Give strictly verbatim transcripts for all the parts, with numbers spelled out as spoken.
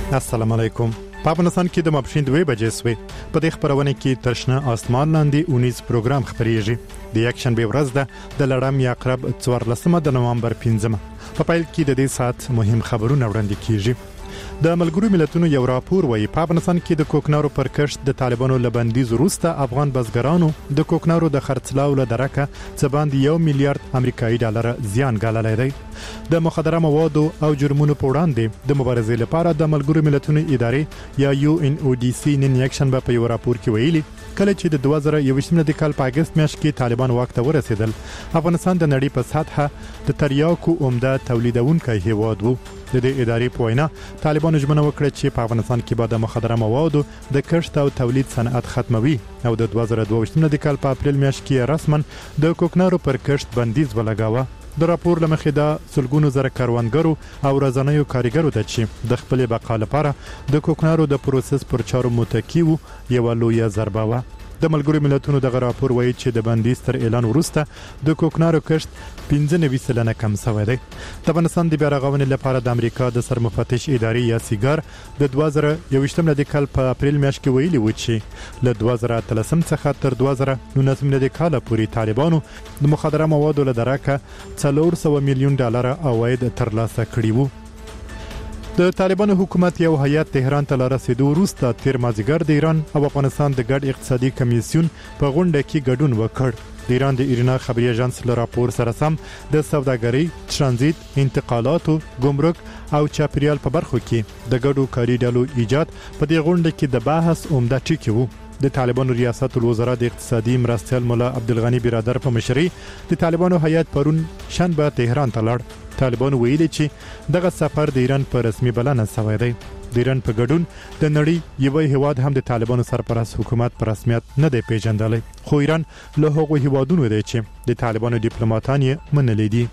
السلام علیکم. په افغانستان کې د ماپښین دوه بجې سوې. په دې خبرونه کې ترشنه اسمان لاندې اونیز پروګرام خبريږي. د یک شنبه ورځ ده د لړم یا عقرب څوارلسمه د نوامبر پنځمه. په پیل کې د دې سات مهم خبرونه وړاندې کیږي. د ملګرو ملتونو یو راپور وايي په افغانستان کې د کوکنارو پر کښت د طالبانو لبندیز وروسته افغان بزګرانو د کوکنارو د خرڅلاو له درکه څه باندې یو میلیارډ امریکایي ډالر زیان ګاللی دی. د مخدره موادو او جرمونو په وړاندې د مبارزې لپاره د ملګرو ملتونو ادارې یا یو ان او ډي سي نن یک شنبه په یو راپور کې ویلي کله چې د دوه زره یوویشتم د کال په اگست میاشت کې طالبان واک ته ورسېدل افغانستان د نړۍ په سطحه د تریاکو عمده تولیدونکی هیواد وو. د دې ادارې په وینا طالبانو ژمنه وکړه چې په افغانستان کې به د مخدره موادو د کښت او تولید صنعت ختموي او د دوه زره دوه ویشتم د کال په اپریل میاشت کې رسما د کوکنارو پر کښت بندیز ولګاوه. د راپور لمخې دا سلګونو زره کاروانګرو او رضانیو کارګرو ته چې د خپل بقا لپاره د کوکنارو د پروسس پر چارو متکی وو یو لویه ضربه وه. د ملګرو ملتونو دغه راپور وایي چې د بندیز تر اعلان وروسته د کوکنارو کښت پنځه نوي سلنه کم شوی دی. د افغانستان د بیا رغونې لپاره د امریکا د سرمفتش ادارې یا سیګار د دوه زره یوویشتم د کال په اپریل میاشت کې ویلي و چې له دوه زره اتلسم څخه تر دوه زره نولسم د کال پورې طالبانو د مخدره موادو له درکه څلور سوه میلیون ډالر عواید ترلاسه کړي وو. د طالبانو حکومت یو هیئت تهران ته لرسېدو وروسته تیر مازدیګر د ایران او افغانستان د ګډ اقتصادي کمیسیون په غونډه کې ګډون وکړ. د ایران د ایرنا خبري اژانس له راپور سره سم د سوداګرۍ، ترانزیت، انتقالاتو، ګمرک او چاپیریال په برخو کې د ګډو کاري ډلو ایجاد په دې غونډه کې د بحث عمده ټکی وو. د طالبانو ریاست الوزرا د اقتصادي مرستیال مولا عبدالغنی برادر په مشرۍ د طالبانو هیئت پرون شنبه تهران ته لاړ. طالبانو ویلي چې دغه سفر د ایران په رسمي بلنه شوی دی. د ایران په ګډون د نړۍ یو هیواد هم د طالبانو سرپرست حکومت په رسمیت نه دی پیژندلی، خو ایران له هغو هیوادونو دی چې د طالبانو ډیپلوماټان یې منلي دي.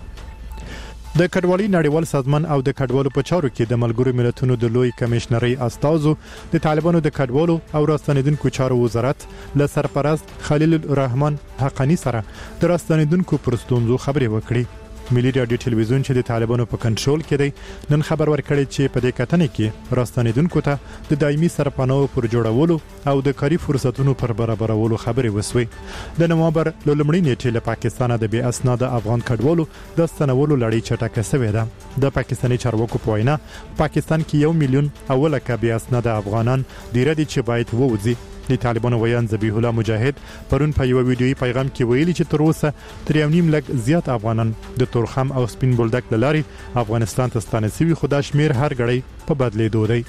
د کډوالۍ نړیوال سازمان او د کډوالو په چارو کې د ملګرو ملتونو د لوی کمشنرۍ استازو د طالبانو د کډوالو او راستنیدونکو چارو وزارت له سرپرست خلیل الرحمن حقانی سره د راستنیدونکو پر ستونزو خبرې وکړي. ملي رادیو ټلویزیون چې د طالبانو په کنټرول کې دی نن خبر ورکړی چې په دې کتنې کې راستنیدونکو ته د دایمي سرپناه پر جوړولو او د کاري فرصتونو پر برابرولو خبرې وسوي. د نوامبر له لومړۍ نیټې له پاکستانه د بې اسناده افغان کډوالو د ستنولو لړۍ چټکه شوې ده. د پاکستاني چارواکو په وینا پاکستان کې یو میلیون اولکه بې اسناده افغانان ډیر دي چې باید ووځي. د طالبانو ویان ذبیح الله مجاهد پرون په یو ویډیويي پیغام کې ویلي چې تر اوسه تر یو نیم لک زیات افغانان د تورخم او سپین بولدک لاري افغانستان ته ستانه شوي، خو دا شمیر هر غړی په بدلیدو دی.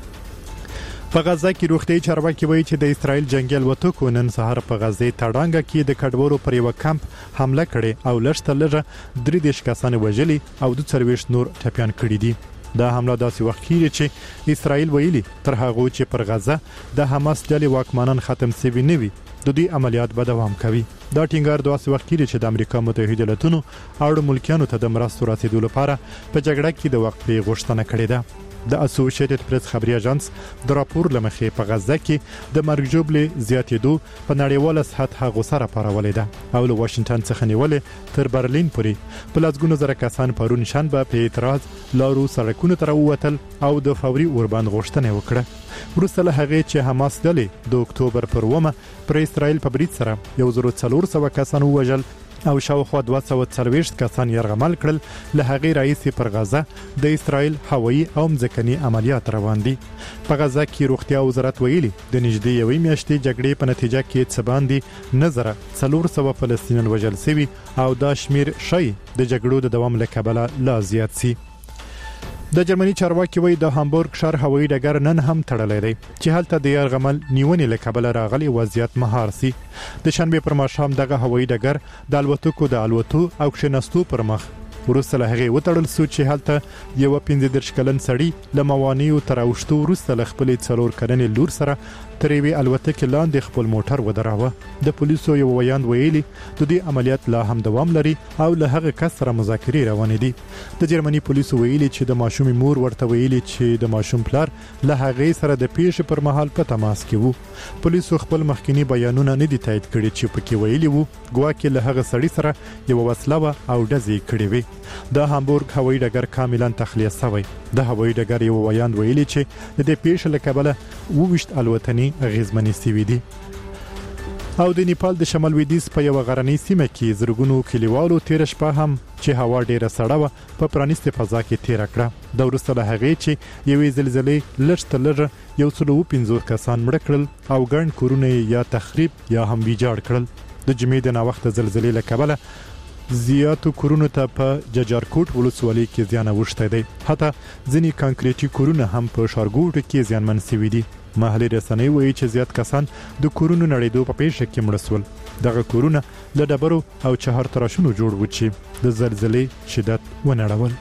په غزه کې روغتي چارواکي وایي چې د اسرایل جنگي الوتکو نن سهار په غزه تړانګه کې د کډوالو پر یو کمپ حمله کړې او لږ تر لږه درې دېرش کسان وژلي او د څلوېښت نور ټپيان کړي دي. دا حمله داسې وخت کې چې اسرائیل ویلي تر هغه چې پر غزه د حماس ډلې واکمنان ختم شوي نه وي د دوی عملیات به دوام کوي. دا ټینګار داسې وخت کې چې د امریکا متحده ایالاتونو اړو ملکیانو ته د مرستو رسیدو لپاره په جګړه کې د وقفې غوښتنه کړې ده. د اسوسییټډ پریس خبري اژانس د راپور لمخې په غزه کې د مرګ ژوبلې زیاتېدو په نړیواله سطحه غوسه راپارولې ده او له واشنگټن څخه نیولې تر برلین پورې په لسګونو زره کسان پرون شنبه په اعتراض لارو سړکونو ته راووتل او د فوري اوربند غوښتنه وکړه. وروسته له هغې چې حماس ډلې د اکتوبر پر اوومه پر اسرائیل په برید سره یو زر څلور سوه کسان ووژل او شاوخوا دوه سوه څلوېښت کسان یرغمل کړل، له هغې راهیسې پر غزه د اسرائیل هوایي او مځکني عملیات روان دي. په غزه کې روغتیا وزارت ویلي د نږدې یوې میاشتې جګړې په نتیجه کې څه باندې نه زره څلور سوه فلسطینیان وژل شوي او دا شمیر ښایي د جګړو د دوام له کبله لا زیات شي. د جرمني چارواکي وایي د هامبورګ ښار هوایي ډګر نن هم تړلی دی چې هلته د یرغمل نیونې له کبله راغلي وضعیت مهار سي. د شنبې پر ماښام دغه هوایي ډګر د الوتکو د الوتو او کښېنستو پر مخ وروسته له هغې وتړل شو چې هلته یو پنځه دېرش کلن سړي له موانعو تر اوښتو وروسته له خپلې څلور کلنې لور سره تر یوې الوتکې لاندې خپل موټر ودراوه. د پولیسو یو ویاند ویلي د دې عملیات لا هم دوام لري او له هغه کس سره مذاکرې روانې دي. د جرمني پولیسو ویلي چې د ماشومې مور ورته ویلي چې د ماشوم پلار له هغې سره د پیښې پر مهال په تماس کې وو. پولیسو خپل مخکینی بیانونه نه دي تایید کړي چې پکې ویلي وو ګواکې له هغه سړي سره یو وسله او ډزې کړې وي. د هامبورګ هوایي ډګر کاملا تخلیه شوی. د هوایي ډګر یو ویاند ویلي چې د دې پیښې له کبله وویشت الوتنې اغیزمنې سوي دي. او د نیپال د شمال لویدیځ په یو غرنۍ سیمه کې زرګونو کلیوالو تیر شپه هم چې هوا ډیره سړه و په پرانیستې فضا کې تیر کړه. د وروسته له هغې چې یوې زلزلې لږ تر لږه یو سل او پنځوس کسان مړه کړل او ګڼ کورونه یا تخریب یا هم ویجاړ کړل. د جمعې د ناوخته زلزلې له کبله زیاتو کورونو ته په ججارکوټ ولسوالۍ کې زیان اوښتی دی. حتی ځینې کانکریټي کورونه هم په ښارګوټو کې زیانمن شوي دي. محلي رسنۍ وایي چې زیات کسان د کورونو نړېدو په پیښه کې مړه شول. دغه کورونه له ډبرو او چهار تراشونو جوړ و چې د زلزلې شدت ونړول.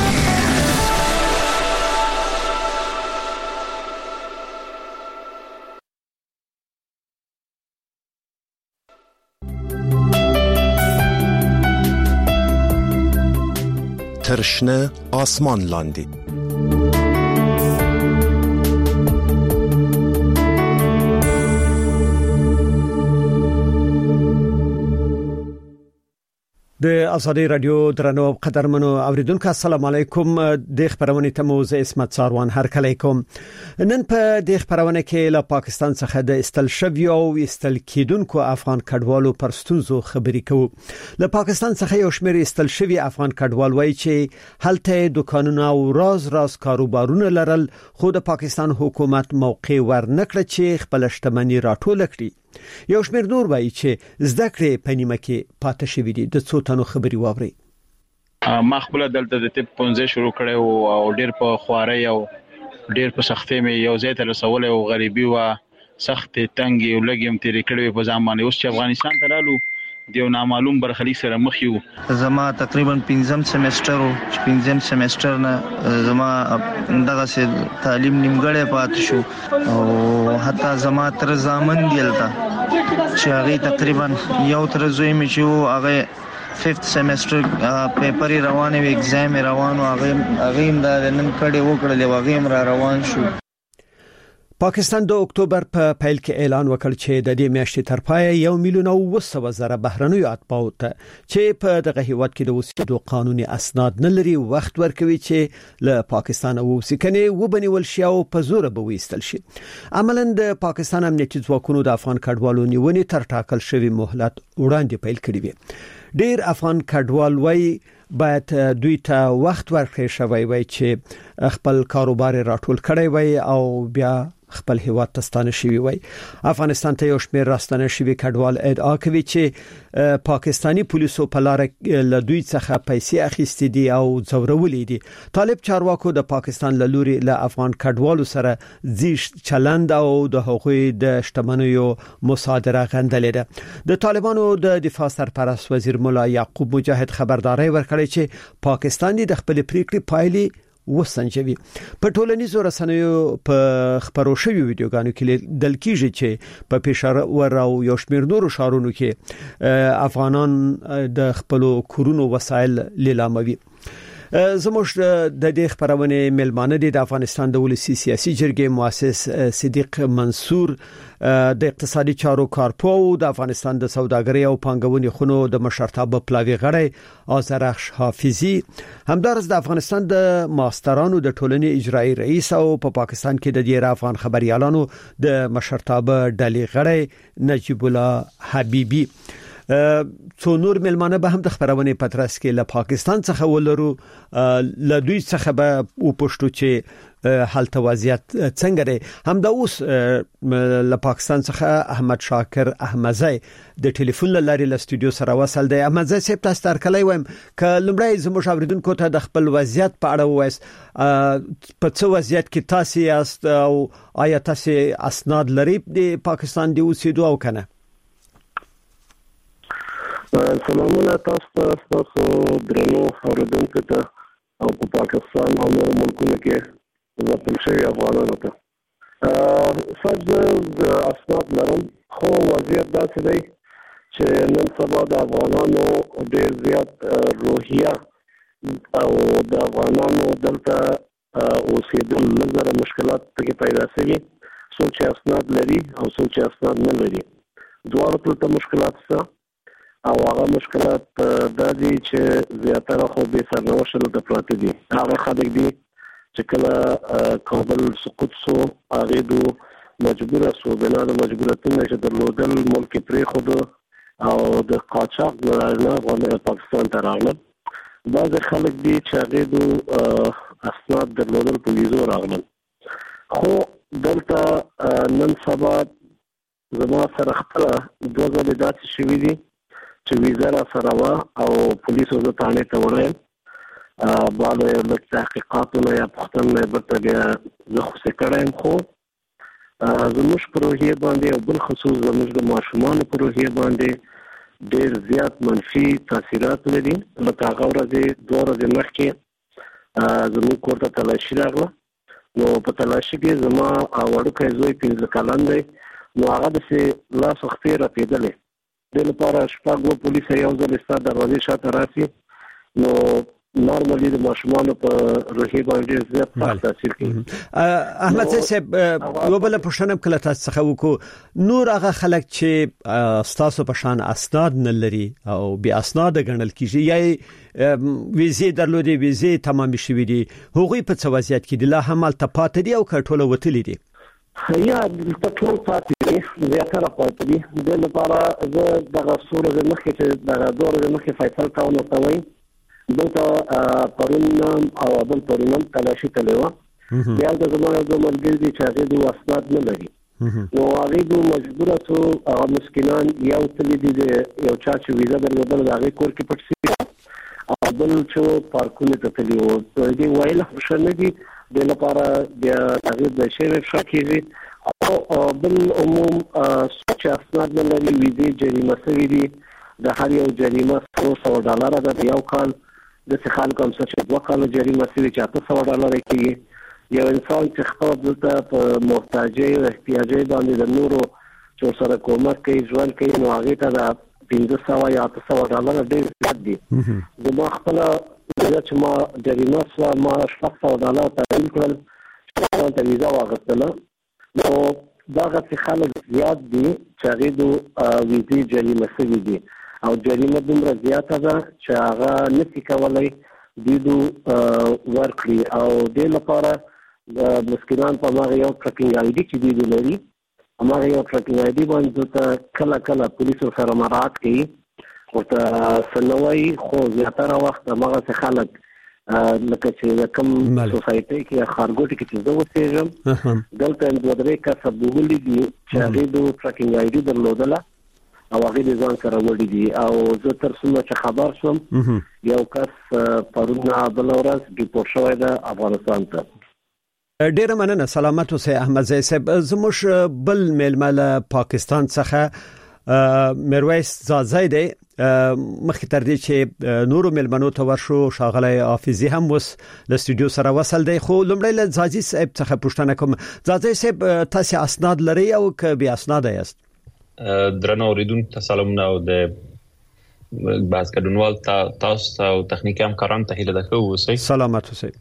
ترشنه آسمان لاندې د ازادي رادیو درنو قدرمنو اوریدونکو السلام علیکم. د خبرونه ته مو زه اسمت ساروان هرکلی کوم. نن په د خبرونه کې له پاکستان څخه د استل شوی او استل کېدونکو افغان کډوالو پر ستونزو خبرې کوو. له پاکستان څخه یو شمېر استل شوی افغان کډوال وایي چې هلته دکانونه او راز راز کاروبارونه لرل، خو د پاکستان حکومت موقع ورنکړه چې خپل شتمنۍ راټول کړي. یو شمېر نور وایي چې زده کړې په نیمه کې پاتې شوې دي. د څو تنو خبري واوري. ما خپل دلته د طب پونځه شروع کړو او ډېر په خواري او ډېر په سختۍ مې یو ځای ته رسول او غریبي وا سخت تنګي او لګیم تیرې کړې په ځان باندې. اوس چې افغانستان ته رالو دیو نامعلوم برخلیک سره مخ یو. زما تقریبا پنځم سمستر او پنځم سمستر نه زما دغه سه تعلیم نیمګړی پات شو او حتی زما تر زامن دیلتا چې هغه تقریبا یو تر زوی مې چې هغه ففتھ سمستر پیپر روانه وی ایگزام روانو هغه هغه د نن کډه وکړل هغه را روان شو. پاکستان د اکتوبر په پیل کې اعلان وکړ چې د دې میاشتې تر پای یو میلیون او وسو زره بهرنیو اتباعو ته چې په دغه هیواد کې د اوسېدو قانوني اسناد نه لري وخت ورکوي چې له پاکستان او سکنې وبنول شي او په زور به وېستل شي. عملاً د پاکستان امنیتي ځواکونو د افغان کډوالو نیونې تر ټاکل شوی مهلت وړاندې پیل کړی وي. ډیر افغان کډوال وایي باید دوی ته وخت ورکړي شوی وای چې خپل کاروبار راټول کړي وای او بیا خپل هیواد ته ستانه شوی وای. افغانستان ته یو شمېر راستنه شوی کډوال ادعا کوي چې پاکستانی پولیسو په لار له دوی څخه پیسې اخیستې دي او ځورولې دي. طالب چارواکو د پاکستان له لوري له افغان کډوالو سره زیش چلند او د حقوقي د شتمنیو مصادره غندلې ده. د طالبانو د دفاع سرپرست وزیر مولا یعقوب مجاهد خبرداري ورکړې چې پاکستان د خپل پریکړې پایلې وسنجوي. په ټولنیزو رسنیو په خبرو شوی ویډیوګانو کې دل کېږي چې په پېښور او یو شمېر نورو ښارونو کې افغانان د خپل کورونو وسایل لیلاموي. زموږ د دې خبرونه ملمانه دي د افغانستان د ولسی سیاسي جرګې مؤسس صدیق منصور، د اقتصادي چارو کارپو، د افغانستان د سوداګرۍ او پانګونې خونو د مشرتابه پلاوی غړی آذرخش حافظي، همدارس د افغانستان د ماسترانو د ټولنې اجرایی رئیس او په پا پاکستان کې د ډیر افغان خبريالانو د مشرتابه ډلې غړی نجیب الله حبیبي. څو نور ملمانه به هم د خبرونه پترس کې له پاکستان څخه ولرو، له دوی څخه به وپوښتو چې حالت وضعیت څنګه دی. هم د اوس له پاکستان څخه احمد شاکر احمدزی د ټلیفون لاري له استودیو سره وصل دی. احمدزی صاحب تاسو ترکلای وایم ک لمړی زموږ اوریدونکو ته د خپل وضعیت په اړه وایس، په څه وضعیت کې تاسو یاست او آیا تاسو اسناد لري د پاکستان دی اوسېدو او کنه؟ سلامونه تاسو ته، تاسو درنو اوریدونکو ته او په پاکستان او نورو ملکونو کې ځپل شوي افغانانو ته. سچ د اسناد لرم، خو وضعیت داسې دی چې نن سبا د افغانانو ډېر زیات روحیه او د افغانانو دلته اوسېدل لږ مشکلات پکې پیدا شوي، څوک چې اسناد لري او څوک چې اسناد نه لري. دواړو ته مشکلات شته او هغه مشکلات د دې چې زیاتره خو به سرنوشت د پراته دي هغه خلک دي چې کله کابل سقوط سو هغه دو مجبور سو بنا د مجبورتونو چې درلودل ملک پرې خود او د قاچاق نه غوښنه پاکستان ته راغله بعض خلک دي چې هغه دو اسناد درلودل په ویزو راغله خو دلته نن سبا زما سره خپل دوه ځله داسې شوي دي چې ویزا را سره وا او پولیسو زه تانه ته ورغلم بعد د تحقیقاتو یا پښتنه برته بیا زه خو څه کړم خو زموږ پروژې باندې او بل خصوص زموږ د ماشومان پروژې باندې ډېر زیات منفي تاثیرات لري لکه هغه ورځې دوه ورځې مخکې زموږ کور ته تلاشي راغله نو په تلاشي کې زما وړوکی زوی پنځه کلن دی نو هغه د لاس وختې راپېدلې د لپاره شپږ پولیس یو ځل ستاسو دروازې شاته راسي نو نورمالي د ماشومان په روحي باندې زیات تاثیر کوي احمد صاحب یو بل پښتنه کله تاسو څخه وکړو نور هغه خلک چې تاسو په شان اسناد نه لري او بیا اسناد غنل کیږي یا ویزه درلودي ویزه تمام شوي دي هغوی په څه وضعیت کې دي لا هم التپات دي او کټوله وتلي دي یا د ټول پاتې زیاتره پاتې دي د لپاره زه دغه صورت د مخکې چې دغه دور د مخکې فیصل کاون کوي دلته پرون او بل پرون تلاشي تلوا بیا د زموږ د ملګری دي چې هغه د اسناد نه لري نو هغه د مجبور سو هغه مسکینان یو تل دي یو چا چې ویزا درلودل هغه کور کې پټ شي او بل چې پارکونه ته تللی و دوی وایي له شنه دي د لپاره د هغه د شیرف شاکیږي او بل عموم چې اسناد نه لري ویزه جریمه سوي دي د هر یو جریمه څو ډالر ده یو کال د څه خلک هم څه دوه کال جریمه سوي چې اته سوه ډالر کېږي یو انسان چې خپل دلته په محتاجۍ او احتیاجۍ باندې د نورو چې سره کومک کوي ژوند کوي نو هغه ته د پنځه سوه یا اته سوه ډالر ډېر زیات دي زما خپل چې ما جریمه سوا ما شپږ سوه ډالر تعیین کړل چې ته ویزا واغستله نو دغه څه خلک زیات دي چې هغه د ویزې جریمه سوي دي او جریمه دومره زیاته ده چې هغه نشي کولای دیدو ورکړي او د لپاره د مسکینان په هغه یو ټریکینګ آی ډي چې دیدو لري هغه یو ټریکینګ آی ډي باندې ته کله کله پولیسو سره مراعات کوي ورته سنوي خو زیاتره وخت هغه څه خلک لکه چې کوم سوسایټي کې خارګوټي کې چې زه اوسېږم دلته دوه درې کسه بوغلي دي چې هغه د ټریکینګ آی ډي درلودله او هغه د ځان سره وړي دي او زه تر څومره چې خبر شوم یو کس پرون بل ورځ ډیپورټ شوی دی افغانستان ته ډیره مننه سلامت اوسئ احمد زئی صاحب زموږ بل میلمه پاکستان څخه میرویس زازای دی مخکې تر دې چې نورو میلمنو ته ورشو شاغلی حافظي هم وس له سټوډیو سره وصل دی خو لومړی له زازي صاحب څخه پوښتنه کوم زازي صاحب تاسو اسناد لري او که بیا اسناد یاست درنو اوریدونکو ته سلامونه او د باز کډونوال تاسو او تخنیکی همکارانو ته هیله ده چې اوسئ سلامت اوسئ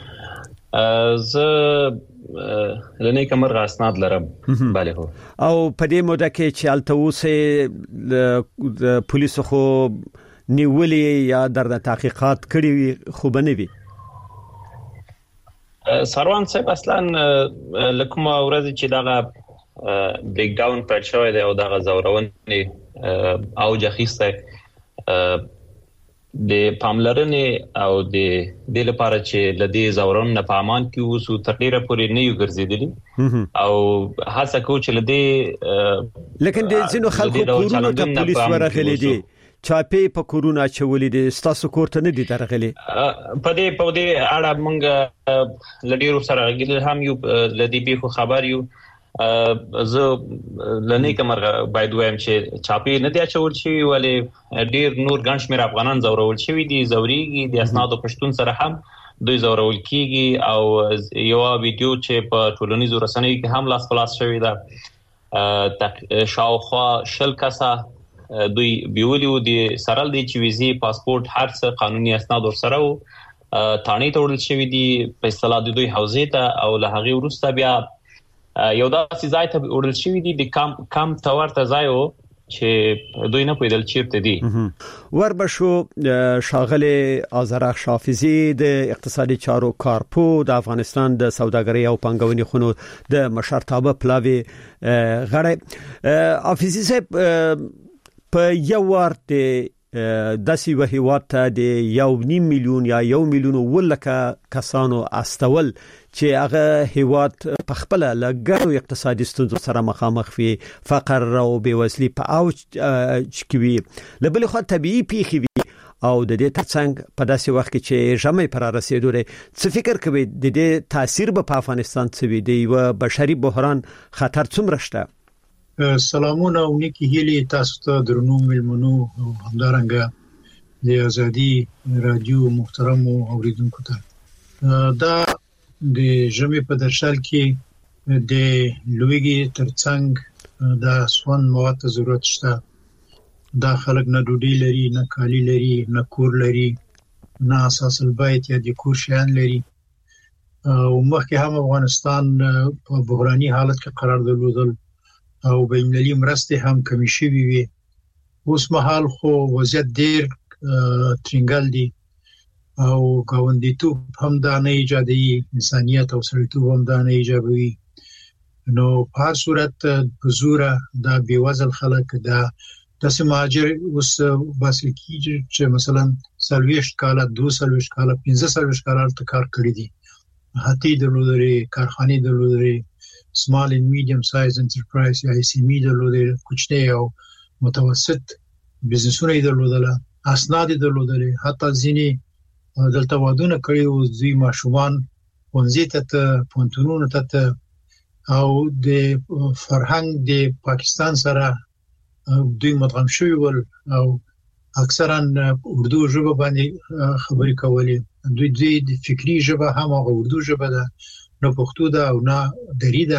زه لنی کمر اسناد لرم bale هو او په دې موده کې چې التوسه د پولیسو خو نیولې یا در تحقیقات کړي خو بنوي سروان صاحب اصلا لکه ما ورځ چې دغه بریک ډاون پر شوی دی او دغه زورونه او جخیسته د پاملرنې او د د لپاره چې لدی زورون نه پامان کې وسو تر ډیره پورې نه یو ګرځیدلی او هڅه کو چې لدی لیکن د ځینو خلکو کورونو ته پولیس ورغلي دي چاپی په کورونا چولې دي ستاسو کورته نه دي درغلي په دې په دې اړه موږ لډیرو سره غږیدل هم یو لدی به خبر یو زه لنی کمر باید وایم چې چاپی نه دی اچول شي ولی ډیر نور ګڼ شمېر افغانان زورول شوی دي زوريږي د اسنادو پښتون سره هم دوی زورول کیږي او یو ویډیو چې په ټولنیزو رسنیو کې هم لاس خلاص شوی دا شاوخوا شل کسه دوی بیولیو دي سرال دي چې ویزي پاسپورت هر څه قانوني اسناد ور سره وو تانی ته ورل شوی دي په اصطلاح د دوی حوزې ته او له هغه وروسته بیا یو داسې ځای ته ورل شوی دي د کم کم تورته ځای وو چې دوی نه پوهیدل چیرته دي. وربشو شاغله آذرخ شافزی د اقتصادي چارو کارپو د افغانستان د سوداګرۍ او پنګونې خونو د مشرتابه پلاوی غړی حافظي صاحب په یو ورته د سی وهیوات د یو نیم میلیون یا یو میلیون ولکه کسانو استول چې هغه هیواد په خپل لګړو اقتصادي ستونزو سره مخامخ وي، فقر او بیوزلي په اوج کې وي، لبل خو طبيعي پیښې وي او د دې ترڅنګ په داسې وخت کې چې جامې پر رسیدو لري څه فکر کوي د دې تاثیر په افغانستان څه وي، دی و بشري بحران خطر څومره شته؟ سلامونه او نیکی هیلې تاسو ته درنو ملمنو او همدارنګه د ازادي رادیو محترم اوریدونکو ته دا د جمعې په درشل کې د لویګي ترڅنګ د سون مواد ضرورت شته. دا خلک نه ډوډۍ لري، نه کالی لري، نه کور لري، نه اساس البیت یا د کور شیان لري. او مخکې هم افغانستان په بحراني حالت کې قرار درلودل او بینالمللي مرستې هم کمی شوي وي. اوس مهال خو وضعیت ډیر ترنګل دي او ګاونډیتوب هم دا نه ایجادوي، انسانيت او سړیتوب هم دا نه ایجابوي. نو په هر صورت په زوره دا بیوزل خلک دا داسې مهاجر اوس باسل کیږي چې مثلا سلويشت کاله دو سلويشت کاله پنځه سلويشت کاله ته کار کړی دي، هتی درلودري، کارخانه درلودري، small and medium size enterprise یا اس ام ای درلودل، کوچنی او متوسط بزنسونه درلودل، اسناد درلودل، حتی ځینی دلته وادونه کړي او دوی ماشومان پونځه ته پونتونونه ته او د فرهنګ د پاکستان سره دوی مدغم شوی ول او اکثرا اردو ژبه باندې خبرې کولې. دوی دوی د فکری ژبه هم هغه اردو ژبه ده، نو پښتو ده او نه دری ده.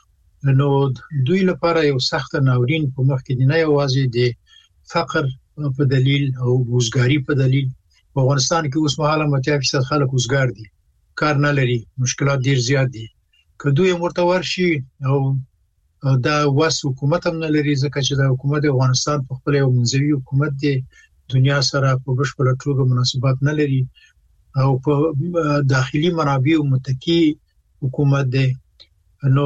نو دوی لپاره یو سخت ناورین په مخ کې دی، نه یوازې د فقر په دلیل او وزګاری په دلیل. په افغانستان کې اوس مهاله متیا فیصد خلک وزګار دي، کار نه لري، مشکلات ډیر زیات دي. که دوی مرتور شي او دا واس حکومت هم نه لري، ځکه چې د حکومت افغانستان په خپل یو منځوي حکومت دی، دنیا سره په بشپړه توګه مناسبات نه لري او په داخلي منابع متکی حکومت دی. نو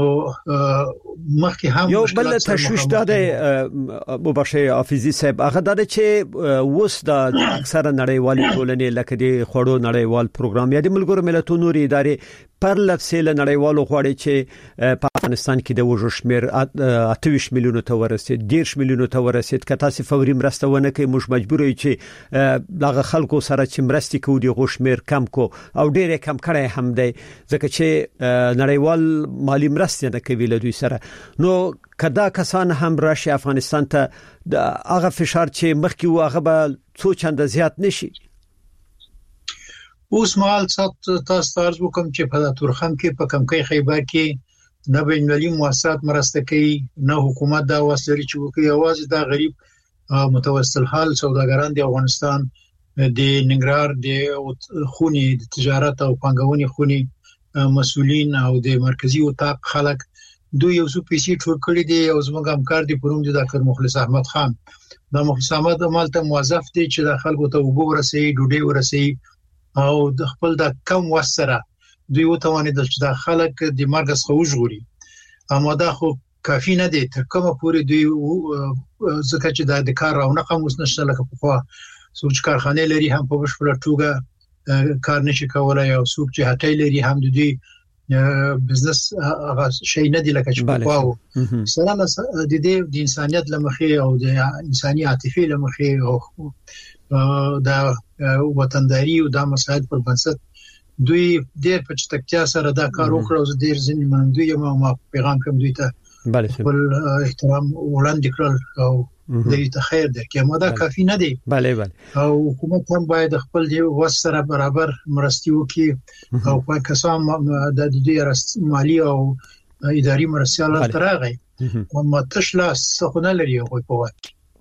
مخکې هم یو بل تشویش ده مباشر حافظي صاحب، هغه د چې وس د اکثره نړیوالي ټولنې لکه د خړو نړیوال پروګرام یا د ملګرو ملتونو ادارې پر لفظه له نړیوالو غواړي چې په افغانستان کې د وژو شمیر اتهویشت میلیونو ته ورسید، دیرش میلیونو ته ورسید. که تاسو فوري مرسته ونه کوي موږ مجبور یو چې دغه خلکو سره چې مرستې کوو د غوښمیر کم کو او ډېر کم کړای هم دی، ځکه چې نړیوال مالی مرستې نه کوي له دوی سره. نو کدا کسان هم راشي افغانستان ته د هغه فشار چې مخکې و هغه به څو چنده زیات نشي. اوس مال تاسو تاسو وکم چې په تورخم کې په کمکۍ خیبر کې نه بینالمللي مؤسسات مرسته کوي، نه حکومت دا وسلري چې وکي. اواز دا غریب متوسط حال سوداګران د افغانستان د ننګرهار د خوني د تجارت او پنګونې خوني مسؤلین او د مرکزی وطاق خلک دوی یو څو پیسې ټول کړی دي او زموږ همکار دي پروم دي ډاکټر مخلص احمد خان. دا مخلص احمد مالته موظف دي چې د خلکو ته وګ ورسي، ډوډۍ ورسي او د خپل د کم وسره دوی وتوانید چې د خلک د مرګ څخه وژغوري. اما دا خو کافی نه دی، تر کومه پورې دوی ځکه چې د کار او نقم اوس نشته لکه په خوا سوچ کارخانه لري هم په بشپړه توګه کار نشي کولای، او څوک چې هټۍ لري هم د دوی بزنس هغه شي نه دی لکه چې په خوا سره د دې د انسانيت لمخې او د انساني عاطفي لمخې او د وطنداري او د مساعد پر بنسټ دوی ډېر په چټکتیا سره دا کار وکړ او ډېر ځینې مندوی ما پیغام کوم دوی ته بل احترام وړاندې کړل او دوی ته خیر درکې. ما دا کافی نه دی bale bale او حکومت هم باید خپل دی وسره برابر مرستي وکړي او په کسان د دې مالی او اداري مرستيال ترغه او متشلا څخه نه لري خو په وخت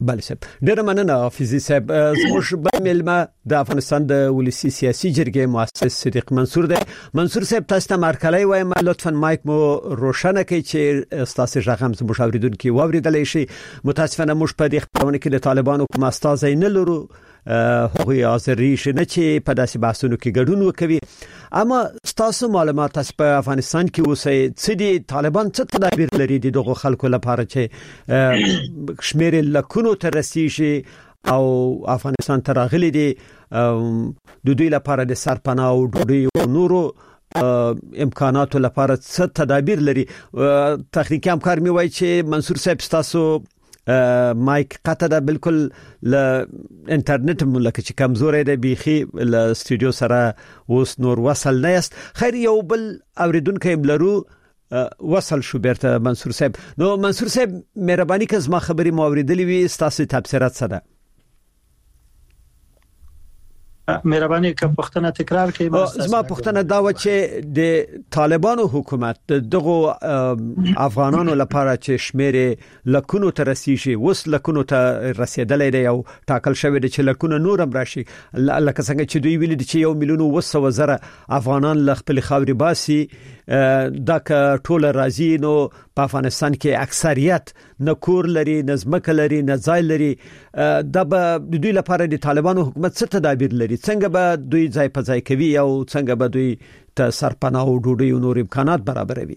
بله صاحب ډېر مننه حافظي صاحب. زموږ بل ملما د افغانستان د ولسی سیاسي جرګې مؤسس صدیق منصور دی. منصور صاحب تاسو ته مرکلای وایم لطفا مایک مو روشنه کړئ چې تاسو ژغم زموږ اوریدونکو واوریدل شي. متاسفانه موږ په دې خبرونه کې د طالبانو کوم استازي نه لرو، هغه حاضرې شنه چې په داسې بحثونو کې ګډون وکوي. اما تاسو معلومات تاسو په افغانستان کې اوسئ، څه دي طالبان څه تدابیر لري د دغه خلکو لپاره چې شمیر لکونو ته رسیږي او افغانستان ته راغلي دي د دوی لپاره د سرپناه او ډوډۍ او نورو امکاناتو لپاره څه تدابیر لري؟ تخنیکی همکار می وایي چې منصور صاحب تاسو مایک قطع ده بالکل ل انټرنیټ ملکه چې کمزورې ده بيخي ل استودیو سره اوس نور وصل نه است. خیر یو بل اوریدونکو بلرو وصل شو بیرته منصور صاحب. نو منصور صاحب مهرباني که زما خبري مو اوریدلې وي تاسو تبصرات څه ده؟ مهرباني که پښتنه تکرار کړئ. زما پښتنه دا و چې د طالبانو حکومت دغه افغانانو لپاره چې شمیر لکونو ته رسیږي، وس لکونو ته رسیدلې دی او ټاکل شوی دی چې لکونه نورم راشي، لکه څنګه چې دوی ویل دي چې یو میلیون وسو وزره افغانان ل خپل خاوري باسي. دا که ټول راځي نو په افغانستان کې اکثریت نه کور لري، نه ځمکه لري، نه ځای لري. دا به د دوی لپاره د طالبانو حکومت څه تدابیر لري؟ څنګه به دوی ځای په ځای کوي او څنګه به دوی ته سرپناه او ډوډۍ او نور امکانات برابروي؟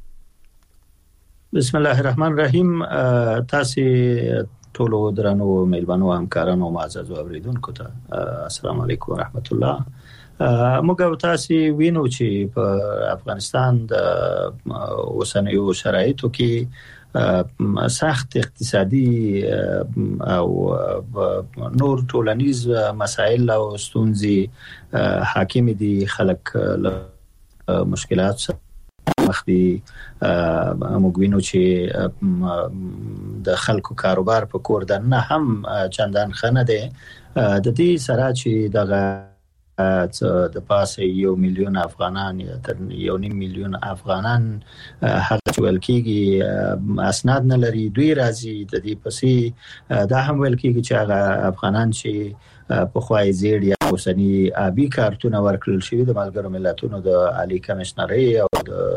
بسم الله الرحمن الرحیم. تاسو ټول درنو میلمنو همکارانو معزز اوریدونکو ته السلام علیکم ورحمت الله. موږ تاسو وینو چې په افغانستان د اوسنیو شرایطو کې سخت اقتصادي او نور ټولنیز مسائل او ستونزې حاکم دي. خلک له مشکلات سره مخ دي. موږ وینو چې د خلکو کاروبار په کور دننه هم چندان ښه نه دی. د دې سره چې دغه د پاسه یو میلیون افغانان یا تر یو نیم میلیون افغانان هغه ویل کېږي اسناد نه لري، دوی راځي د دې پسې دا هم ویل کېږي چې هغه افغانان چې په خوای زیړ یا اوسنی آبي کارتونه ورکړل شوی د ملګرو ملتونو د عالی کمشنري او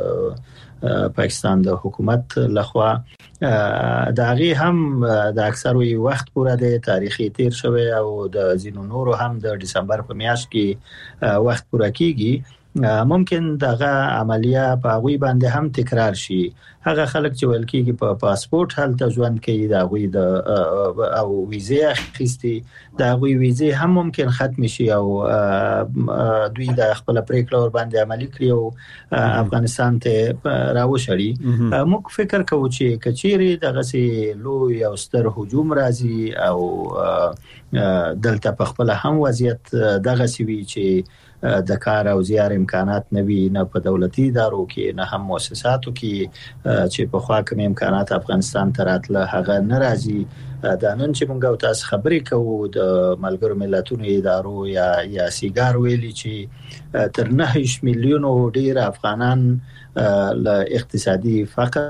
د پاکستان د حکومت لخوا دا غي هم د اکثروي وخت پوره د تاریخي تیر شوی او د زینو نورو هم د دسمبر په میاشت کې وخت پوره کیږي. ممکن دغه عملیه په غوي باندې هم تکرار شي. هغه خلک چې ویل کېږي په پاسپورت هلته ژوند کوي دا غوي د او ویزه اخیستي دا غوي ویزه هم ممکن ختم شي او دوی د خپل پریکړه ور باندې عملي کړي او افغانستان ته راوشړي. موږ فکر کوو چې کچيري دغه سي لوی او ستر هجوم راځي او دلته په خپل هم وضعیت دغه سی وی چې د کار او زیار امکانات نه وي، نه په دولتي ادارو کې نه هم مؤسساتو کې چې په خوا کوم امکانات افغانستان ته راتله هغه ناراضي. دا نن چې موږ تاسو خبرې کوو د ملګرو ملتونو ادارو یا یا سیګار ویلي چې تر نه میلیون ډیر افغانان له اقتصادي فقر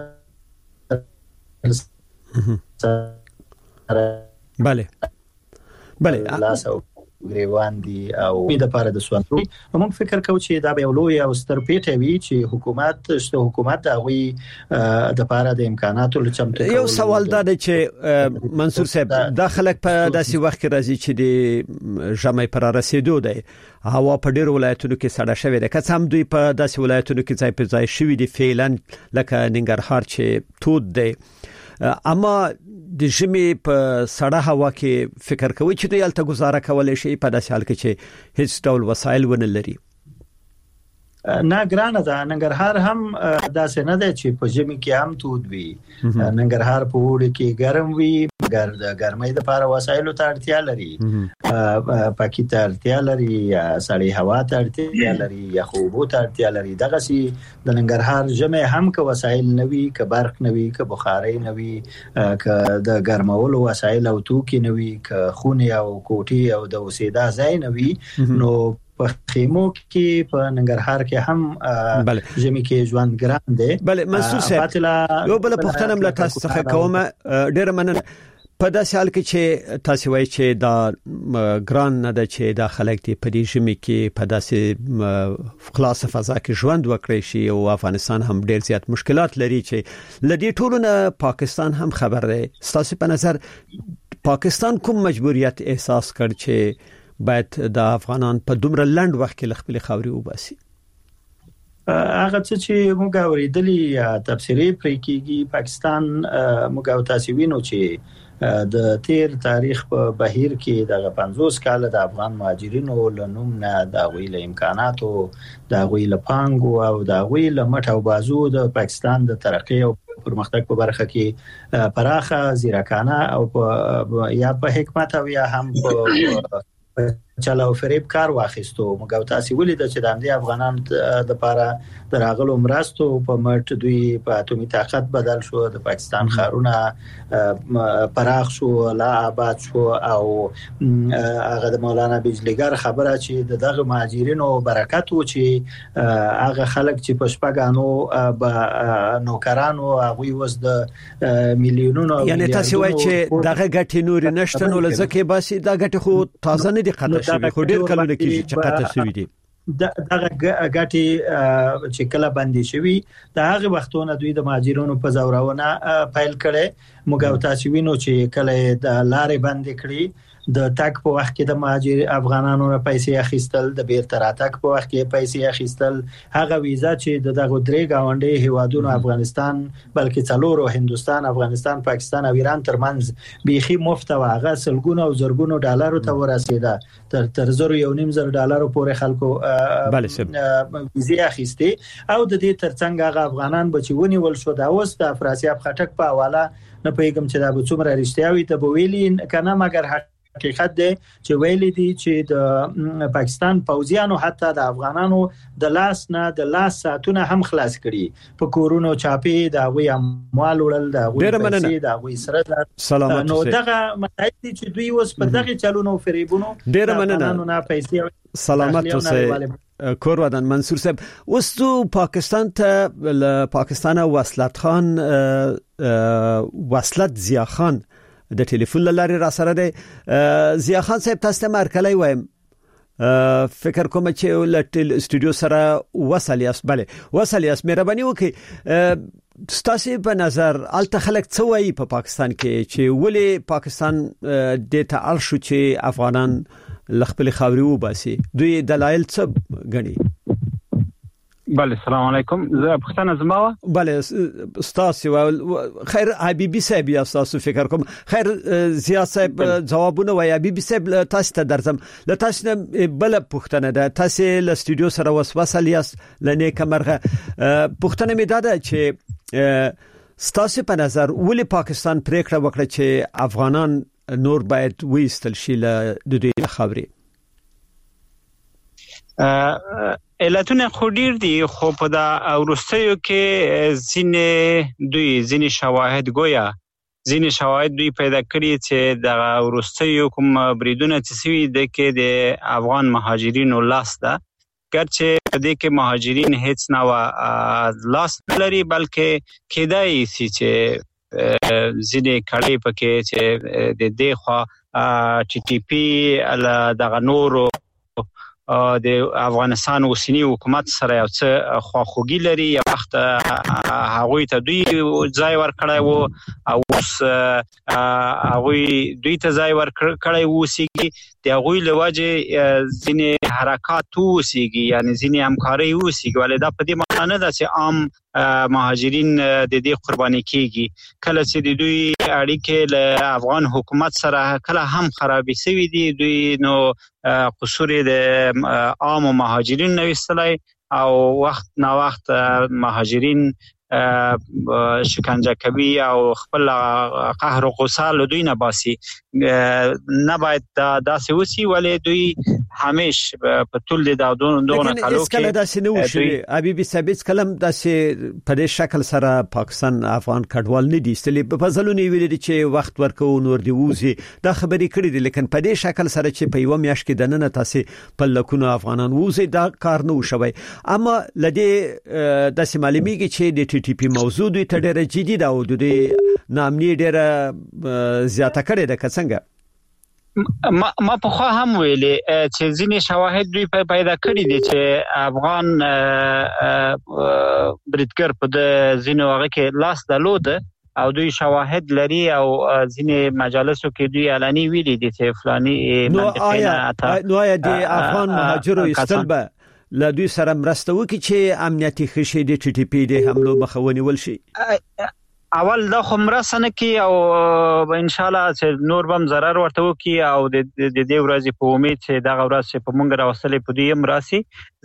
بله بله لاسو غریوان دي او د لپاره د سوانتو. موږ فکر کوو چې دا به یو لوی او ستر پیټه وي چې حکومت شته حکومت هغه د لپاره د امکاناتو لچمته. یو سوال دا دی چې منصور صاحب د خلک په داسې وخت کې راځي چې د جمعې پر رسیدو دی، هوا په ډېر ولایتونو کې سړه شوې ده، که هم دوی په داسې ولایتونو کې ځای په ځای شوي دي فعلا لکه ننګرهار چې تود دی. اما د ژمي په سړه هوا کې فکر کوي چې دوی الته گزاره کولای شي په داسې حال کې چې هیڅ ډول وسایل ونه لري؟ نه ګرانه ده. ننګرهار هم داسې نه ده چې په ژمي کې هم تود وي. ننګرهار په وړي کې ګرم وي مګر د ګرمۍ لپاره وسایلو ته اړتیا لري، پاکي ته اړتیا لري، یا سړې هوا ته اړتیا لري، یا خوبو ته اړتیا لري. دغه سي د ننګرهار ژمي هم که وسایل نوي، که برق نوي، که بخاري نوي، که د ګرمولو وسایل او توکي نوي، که خونې او کوټي او د اوسېدا ځای نوي، نو په خیمو کې په ننګرهار کې هم ژمي کې ژوند ګران دی. بله منصور صاحب یو بل پښتنه مل تاسو څخه کومه ډېر مننه. په داسې حال کې چې تاسو وایي چې دا ګران نه ده چې دا خلک دې په دې ژمي کې په داسې خلاص فضا کې ژوند وکړي شي او افغانستان هم ډېر زیات مشکلات لري چې لدی ټولو نه پاکستان هم خبر دی. تاسو په نظر پاکستان کوم مجبوریت احساس کړ چې باید د افغانان په دومره لنډ وخت کې خپل خاوري وباسي؟ هغه چې موږ اوریدلی تفسیری پرې کېږي پاکستان موږ تاسو وینو چې د تیر تاریخ په بهیر کې د پنځوس کال د افغان مهاجرینو لنوم نه د غویل امکاناتو د غویل پانګو او د غویل مټ او بازو د پاکستان د ترقی او پرمختګ په برخه کې پراخه زیرکانه او یا په حکمت او یا هم په چلاو فریب کار واخیستو. موږ تاسو ولید چې د امنیت افغانان د لپاره دراغلو مرستو په مټ دوی په اتومي طاقت بدل شو، د پاکستان خارونه پراخ شو، لا آباد شو او هغه د مولانا بجلیګر خبره چې دغه مهاجرینو برکت و چې هغه خلک چې په شپږانو به نوکرانو هغه وس د میلیونونو یعنی تاسو وایي چې دغه ګټې نور نشته نو لزکه باسي دا ګټې خو تازه نه دي قطع شوی، خو ډیر کلونه کېږي چې قطع شوی دي. دغه ګټې چې کله باندې شوی د هغه وختونه دوی د مهاجرونو په زورونه فایل کړي. موږ تاسو وینو چې کله د لارې باندې کړی د تک په وخت کې د مهاجر افغانانو نه پیسې اخیستل، د بیرته راتګ په وخت کې پیسې اخیستل، هغه ویزا چې د دغه درې گاونډي هیوادونو افغانستان بلکې څلورو هندستان، افغانستان، پاکستان او ایران ترمنځ بيخي مفت او هغه سلګونو او زرګونو ډالرو ته ورسېده، تر تر زر یو نیم زر ډالرو پورې خلکو ویزې اخیستي. او د دې ترڅنګ هغه افغانان بچونی ول شو دا اوس د افراسیاب خټک په حواله نه پیغام چې دا به څومره رښتیا وي ته به ویلي کنه، مګر حقیقت دی چې ویلي دي چې د پاکستان پوځیانو حتی د افغانانو د لاس نه د لاس ساتونه هم خلاص کړي، په کورونو چاپی د غوي اموال وړل، د غوي پیسې، د غوي سره سلامت. نو دغه متعهد چې دوی اوس په دغه چلونو فریبونو ډیر مننه نه پیسې سلامت اوسه. کور ودان منصور صاحب، اوس تو پاکستان ته پاکستان وصلت خان وصلت ضیا خان د ټلیفون لارې را سره دی. ضیا خان صاحب تاسو ته مرکلای وایم، فکر کوم چې لټل استودیو سره وصلیاس. bale وصلیاس مهرباني وکړئ، ستاسو په نظر الته خلک څه وایي په پاکستان کې چې ولی پاکستان د تعال شو چې افغانان لخپل خاوري وباسي، دوی دلایل څه غني؟ بله السلام علیکم، زه پښتنه زما. بله استاد خیر حبیبی صاحب یا استاد فکر کوم خیر ضیا صاحب جوابونه وای. حبیبی صاحب تاسو ته درځم، ل تاسو بل پښتنه ده، تاسو ل استودیو سره وسوسه لیاس لنه کمرغه پښتنه می داده چې ستاسو په نظر ولی پاکستان پریکړه وکړه چې افغانان نور باید وېستل شي له دوی خبري؟ علتونه خو ډیر دي، خو په دا ورستیو کې ځینې دوی ځینې شواهد گویا ځینې شواهد دوی پیدا کړي چې د ورستیو کوم بریدونه چې سوي د کې د افغان مهاجرینو لاس ده، ګرچه د دې کې مهاجرین هیڅ نه لاس لري، بلکې کېدای شي چې ځینې کړي پکې چې د دې خوا ټي ټي پی ال دغه نورو د افغانستان اوسنی حکومت سره یو څه خواخوږي لري. یو وخت هغوی ته دوی ځای ورکړی وو او اوس هغوی دوی ته ځای ورکړی ووسیږي، د هغوی له وجې ځینې حرکات ووسیږي، یعنی ځینې همکارۍ ووسیږي، ولې دا په دې معنا نه ده چې عام مهاجرین د دې قرباني کیږي. کله چې د دوی اړیکې له افغان حکومت سره کله هم خرابې شوي دي، دوی نو قصور د عام مهاجرین نوستلای او وخت نا وخت مهاجرین شکنجه کوي او خپل قهر او غصه له دوی نه باسي. نه باید داسې وسی، ولې دوی همیش په ټول د داودونو کالو کې کله داسې نه وشي حبيبي ثابت کلم داسې په دې شکل سره پاکستان افغان کډوال نه دي استلې په ځلونی ویل دي چې وخت ورکو نور دی ووزي دا خبرې کړې دي لیکن په دې شکل سره چې په یو میاشت کې دنه تاسو په لکونو افغانان ووزي دا کار نه وشوي اما لدی داسې معلومیږي چې د ټي ټي پی موضوع دوی ته ډېر جدي دا او د نامني ډېر زیاته کړې ده څنګه ما ما په خو هم ویلې چې ځینې شواهد دوی پیدا کړی دي چې افغان بریټګر په د ځینو هغه کې لاس درلود او دوی شواهد لري او ځینې مجالسو کې دوی اعلاني ویلي دي چې فلاني منطقه نو آیا د افغان مهاجرو استلبه لا دوی سره مرسته وکړي چې امنیتي خشي د ټي ټي پی د حملو مخاوني ول شي اول دا خمرسنه کی او ان شاء الله چې نور بم zarar ورته وکي او د دې ورځې په امید چې دا ورځ په مونږ راوستلې په دې امراسي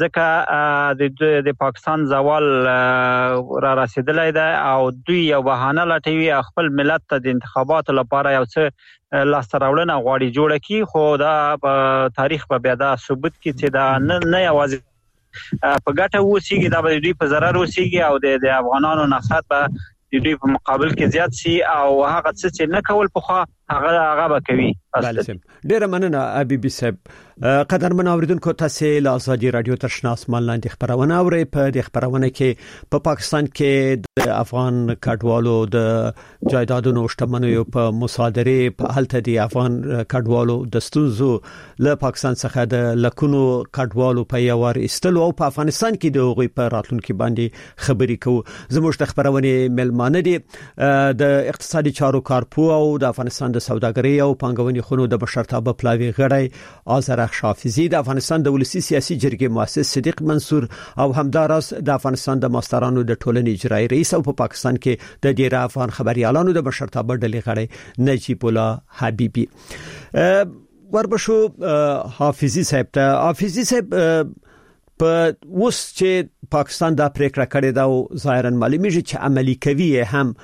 ځکه د پاکستان زوال را رسیدلای ده او دوی یو بهانه لټوي خپل ملت ته د انتخاباتو لپاره یو څه لاستراوړنه غواړي جوړه کی خو دا تاریخ په بیا دا ثبوت کی چې دا نه یوازې په ګټه وسیږي دا به دوی په zarar وسیږي او د افغانانو نفرت به د دوی په مقابل کې زیات سي او هغه څه چې نه کول په خو هغه هغه به کوي ډیر مننه حبيبي صاحب قدرمن اوریدونکو تاسو له ازادي رادیو ترشنا اسمان لاندې خبرونه اوري په دې خبرونه کې په پا پاکستان کې د افغان کډوالو د جایدادونو شتمنیو په مصادره په حالت د افغان کډوالو د ستونزو له پاکستان څخه د لکونو کډوالو په یوار استلو او په افغانستان کې د غوي په راتلونکو باندې خبرې کوو زموږ د خبرونه ملمانه دي د اقتصادي چارو کارپو او د افغانستان د سوداګرۍ او پانګونې خونو د مشرتابه پلاوی غړی آذر شافزی د افغانستان د ولسی سیاسي جرګې مؤسس صدیق منصور او همداراز د افغانستان د ماسترانو د ټولنې اجرایی رئیس او په پاکستان کې د ډیره افغان خبريالانو د مشرتابه ډلې غړي نجیب الله حبیبی وربشو حافظی صاحب ته حافظی صاحب په وس چې پاکستان دا پریکړه کړې دا او ظاهرا معلومیږي چې عملی کوي هم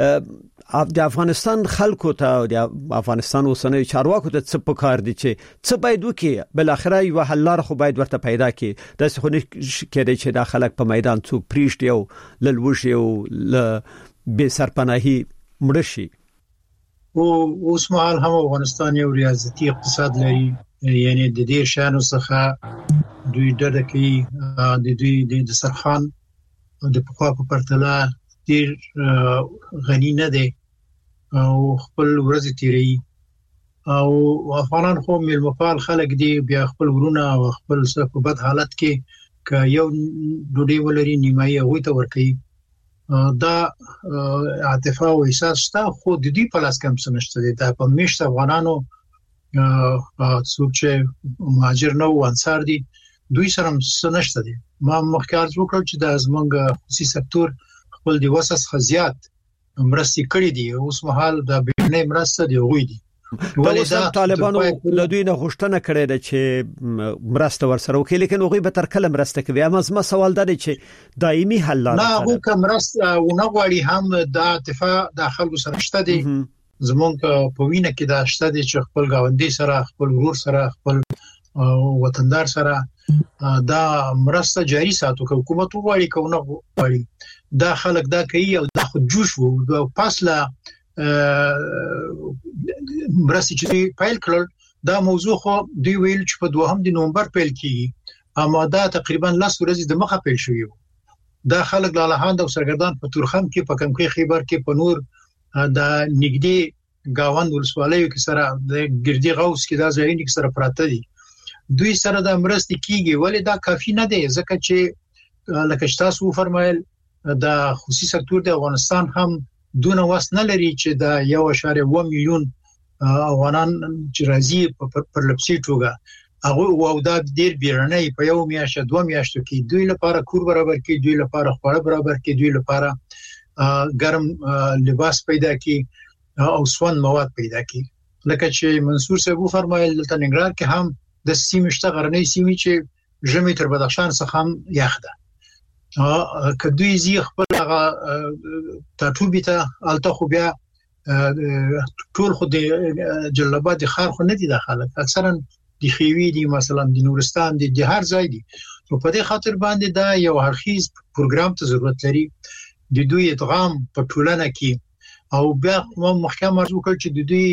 د افغانستان خلکو ته او د افغانستان اوسنۍ چارواکو ته څه پکار دي چې څه باید وکړي بل اخره یو حل لار خو باید ورته پیدا کړي د څه خو نه کېږي چې د خلک په میدان څوک پریشت یو للوشي او ل به سرپناهي مړشي او اوس مهال هم افغانستان یو ریاضتي اقتصاد لري یعنی د دې شانو څخه دوی ډډه کوي د دوی د سرخان د پخوا په پرتله ډیر غنی نه دي او خپل ورځ تیری او افغانان خو ملمفال خلک دي بیا خپل ورونه او خپل څه په بد حالت کې ک یو ډوډۍ ولري نیمایي هغه ته ورکي دا عاطفه او احساس شته خو د دې په لاس کې هم نشته دي دا په مشت افغانانو څوک چې مهاجر نه و انصار دي دوی سره هم نشته دي ما مخکار وکړ چې د ازمنګ خصوصي سکتور خپل د وسس خزيات مرستي کړې دي اوس مهال د بیرنۍ مرسته دی وې دي ولې طالبانو له دوی نه غوښتنه کړې ده چې مرسته ورسره وکړي لیکن هغه به تر کله مرسته کوي اما زما سوال دا دی چې دایمي حل لاره نه هغه کوم مرسته او نه غواړي هم د اتفاق د خلکو سره شته دي زمونږ په وینه کې دا شته دي چې خپل گاونډي سره خپل ورور سره خپل وطندار سره دا مرسته جاري ساتو حکومت وغواړي کو نه غواړي دا خلک دا کوي او دا خو جوش وو پاسله مرسته چې پیل کړل دا موضوع خو دوی ویل چې په دوهم د نومبر پیل کیږي اما دا تقریبا لاس ورځې د مخه پیل شوی دا خلک له لهاند او سرګردان په تورخم کې په کمکې خیبر کې په نور دا نګدي گاوند ولسوالیو کې سره د ګردی غوس کې دا ځایونه کې سره پراته دي دوی سره د مرستې کیږي ولې دا کافی نه دی ځکه چې لکه تاسو فرمایل د خصوصي سکتور د افغانستان هم دونه واس نه لري چې د یو اشاریه اووه میلیون افغانان چې راځي پر لپسي توګه هغه او دا ډیر بیرنۍ په یو میاشت دوه میاشتو کې دوی لپاره کور برابر کې دوی لپاره خواړه برابر کې دوی لپاره ګرم لباس پیدا کې او سون مواد پیدا کې لکه چې منصور صاحب فرمایل دلته ننګرهار کې هم د سیمې شته غرنۍ سیمې چې ژمي تر بدخشان څخه هم یخ ده ا کدوې زی خپل هغه ټاټوبې ته الته خو بیا ټول خو د جلبات خار خو نه دي داخله اکثرا د خیوی دي مثلا د نورستان دي د هر ځای دي نو په دې خاطر باندې دا یو هرخیز پروګرام ته ضرورت لري د دوی ادغام په ټولنه کې او بیا محکمه مرجو کړ چې د دوی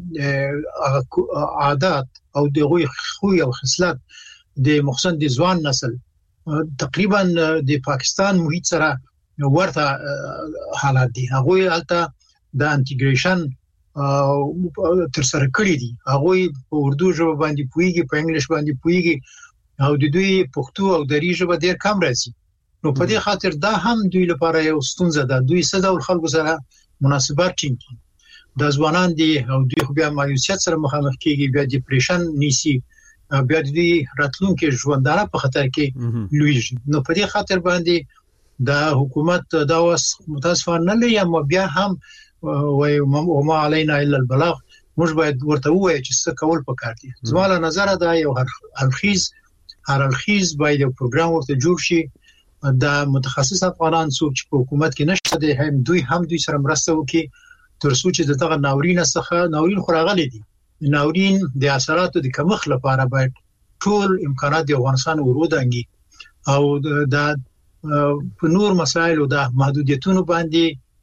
عادت او د غوي خو او خصلت د مخصن د ځوان نسل تقریبا د پاکستان محیط سره ورته حالات دي هغه البته د انټیګریشن تر سره کړی دي هغه په اردو ژبه باندې پویږي په انګلیش باندې پویږي او د دوی پښتو او دری ژبه ډیر کم راځي نو په دې خاطر دا هم دوی لپاره یو ستونزه ده دوی څه ډول خلکو سره مناسبات ټینګي د ځوانان دي او دوی خو بیا مایوسیت سره مخامخ کیږي بیا ډیپریشن نیسی بیا دوی راتلونکي ژوندانه په خطر کې لویږي نو په دې خاطر باندې دا حکومت دا اوس متاسفانه نه لري اما بیا هم وای او ما علینا الا البلاغ موږ باید ورته وایو چې څه کول پکار دي زموږ نظر دا یو هرخیز هر هرخیز باید یو پروګرام ورته جوړ شي دا متخصص افغانان څوک چې په حکومت کې نشته دي هم دوی هم دوی سره مرسته وکړي تر څو چې دغه ناورین څخه ناورین خورغلي دي ناورین د اثراتو د کمخ لپاره باید ټول امکانات د افغانستان ورودانګي او دا په نور مسایل او د محدودیتونو باندې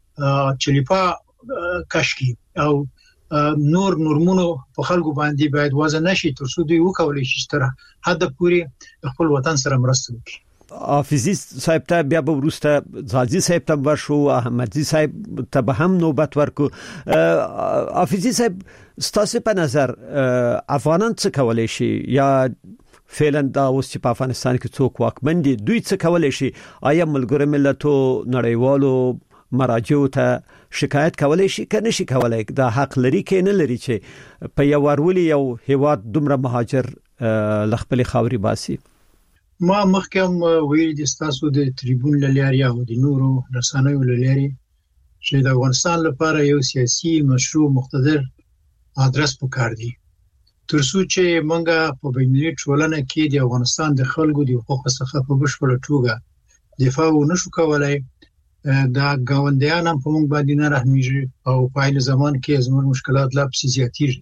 چلیپا کشکی او نور نورمونو په خلکو باندې باید وزن نشي تر څو دوی وکولای شي تر حد پورې خپل وطن سره مرسته وکړي حافظي صاحب ته بیا به ورسته زازي صاحب ته ورشو احمدزي صاحب ته به هم نوبت ورکو حافظي صاحب ستاسو په نظر افغانان څه کولای شي یا فعلا دا اوس په افغانستان کې څوک واکمن دي دوی څه کولای شي آیا ملګری ملتو نړیوالو مراجعو ته شکایت کولای شي کنه شي کولای دا حق لري کې نه لري چې په یو ورولي یو هیواد دومره مهاجر لخپل خاوري باسي ما مخکم ویل د تاسو د ټریبون لاري او د نورو رسنیو لاري چې د افغانستان لپاره یو سیاسي مشروع مقتدر ادرس پکار دي ترڅو چې مونږه په بینالمللي ټولنه کې د افغانستان د خلکو د حقوقو څخه په بشپړه توګه دفاع ونشو کولای دا ګاونډیان هم په موږ باندې نه رحمیږي او په ایله زمان کې زموږ مشکلات لا پسې زیاتېږي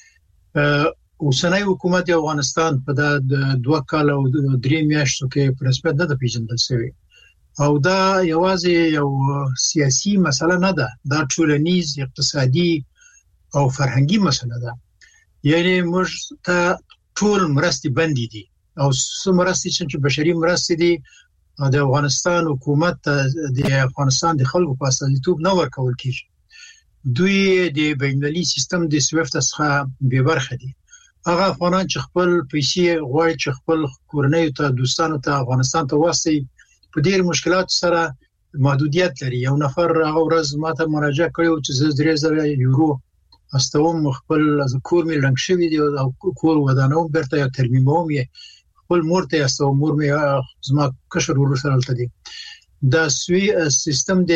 اوسنۍ حکومت افغانستان په د دوه کال او درې میاشتو کې په رسمیت نه پیژندل شوی او دا یوازې یو سیاسي مسله نه ده دا ټولنیز اقتصادي او فرهنګي مسله ده یعنی موږ ته ټول مرستې بندې دي او څو مرستې چې بشري مرستې دي د افغانستان حکومت د افغانستان د خلکو په استازیتوب نه ورکول کیږي دوی د بینالمللي سیستم د سویفت څخه به برخه دي هغه افغانان چې خپل پیسې غواړي چې خپل کورنۍ ته دوستانو ته افغانستان ته واسي په ډېر مشکلات سره محدودیت لري یو نفر هغه ورځ ماته مراجعه کړې چې زه درې زره یورو استوم خپل کور مې رنګ شوی دی او کور ودانوم برته یو ترمیموم یې خپل مور ته استوم مور مې زما کشر ورور سره تل دي دا سوی سیستم د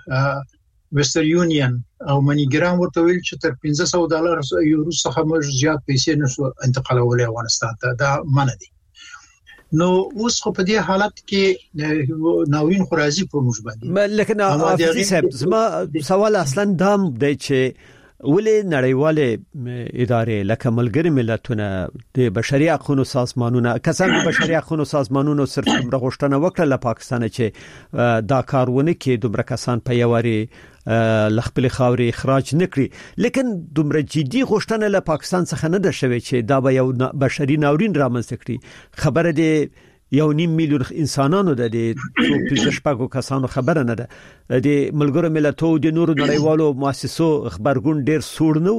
وستر یونین او منیګرام ورته ویل چې تر پنځه سوه ډالر یورو څخه موږ زیات پیسې نشو انتقالولای افغانستان ته دا منه دي نو اوس خو په دې حالت کې ناورین خورازي په موږ باندې لکه حافظي صاحب زما سوال اصلا دام دی چې ولې نړیواله ادارې لکه ملګری ملتونه د بشري حقوقو سازمانونه کسان د بشري حقوقو سازمانونو صرف دومره غوښتنه وکړه له پاکستان چې دا کارونه کې دومره کسان په یواري لخپل خاوري اخراج نکړي لیکن دومره جدي غوښتنه له پاکستان څخه نه ده شوې چې دا به یو بشري ناورین رامنځته کړي خبره ده یو نیم میلیون انسانانو د دې په شپږو کسانو خبره نه ده د ملګرو ملتونو د نورو نړیوالو مؤسسو خبرګون ډیر سوړ نه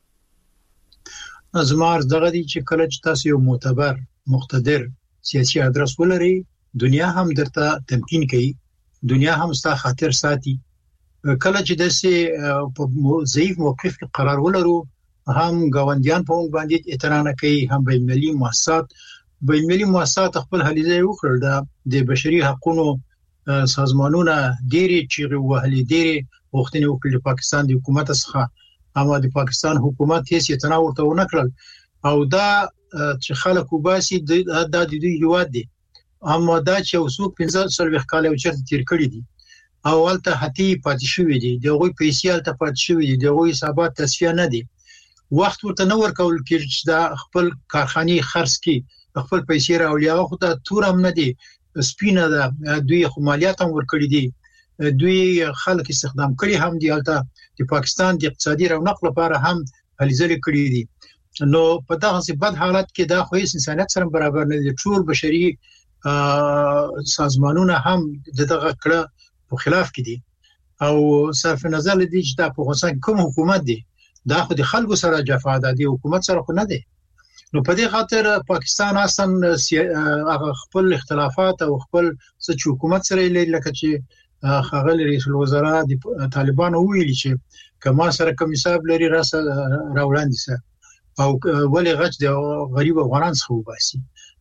ازمار دغه دي چې کله چې تاسو یو معتبر مقتدر سیاسي ادرس ولري دنیا هم درته تمکین کوي دنیا هم ستا خاطر ساتي کله چې داسې په ضعیف موقف کې قرار ولرو هم ګاونډیان په موږ باندې اعتراض کوي هم بینالمللي مؤسسات بینالمللي مؤسسات خپل هلې وکړل د بشري حقوقو سازمانونه ډېری چې وهلي ډېری وختونه وکړي پاکستان د حکومت څخه اما د پاکستان حکومت هیڅ اعتنا ورته ونکړل او دا چې خلک وباسي د د دوی هیواد دي اما دا چې اوسو پنځه سلوي کال او چرته تیر کړی دي او ولته هتی پاتې شوې دي دغه پیسې الته پاتې شوې دي دغه حسابات تصفیه نه دي وخت ورته نه ورکول کېږي چې دا خپل کارخانه خرڅ کړي خپل پیسې راولي خو ته تور هم نه دي سپینه ده دوی خو مالیات هم ورکړي دي دوی خلک استخدام کړي هم دي البته د پاکستان د اقتصادي رونق لپاره هم هلي کړي دي نو په دغه بد حالت کې دا خو هیڅ انسانیت سره برابر نه دي ټول بشري سازمانونه هم دغه کړه په خلاف کې دي او صرف نظر دي چې دا په افغانستان کوم حکومت دی دا خو د خلکو سره جفا ده د حکومت سره خو نه دی نو په دې خاطر پاکستان اصلا هغه خپل اختلافات او خپل څه حکومت سره لکه چې خغل رئیس الوزرا د طالبان ویلي چې کما سره کوم حساب لري راس راوړاندې سره او ولې غچ د غریب افغانان څخه وباسي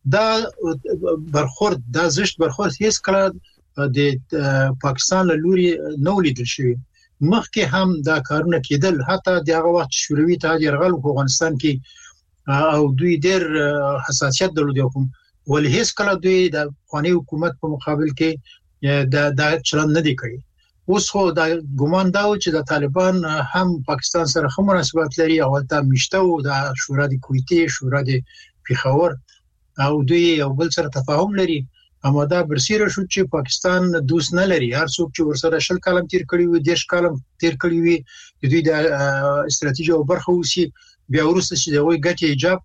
دا برخورد دا زشت برخورد هیڅ کله د پاکستان له لوري نو لیدل شوی مخکې هم دا کارونه کېدل حتی د هغه وخت شوروي اتحاد یرغل په افغانستان کې او دوی ډېر حساسیت درلود کوم ول هیڅ کله دوی د افغاني حکومت په مقابل کې دا د چلن نه دی کړی اوس خو دا ګومان دا و چې د طالبان هم پاکستان سره هم مناسبات لري او ته مشته او د شورا د کویتي شورا د پیښور او دوی یو بل سره تفاهم لري اما دا برسیره شو چې پاکستان دوست نه لري هر څوک چې ورسره شل کلم تیر کړی وي دیش کلم تیر کړی وي دوی د استراتیژي او برخه وسی بیا ورسته چې دوی ګټي ایجاب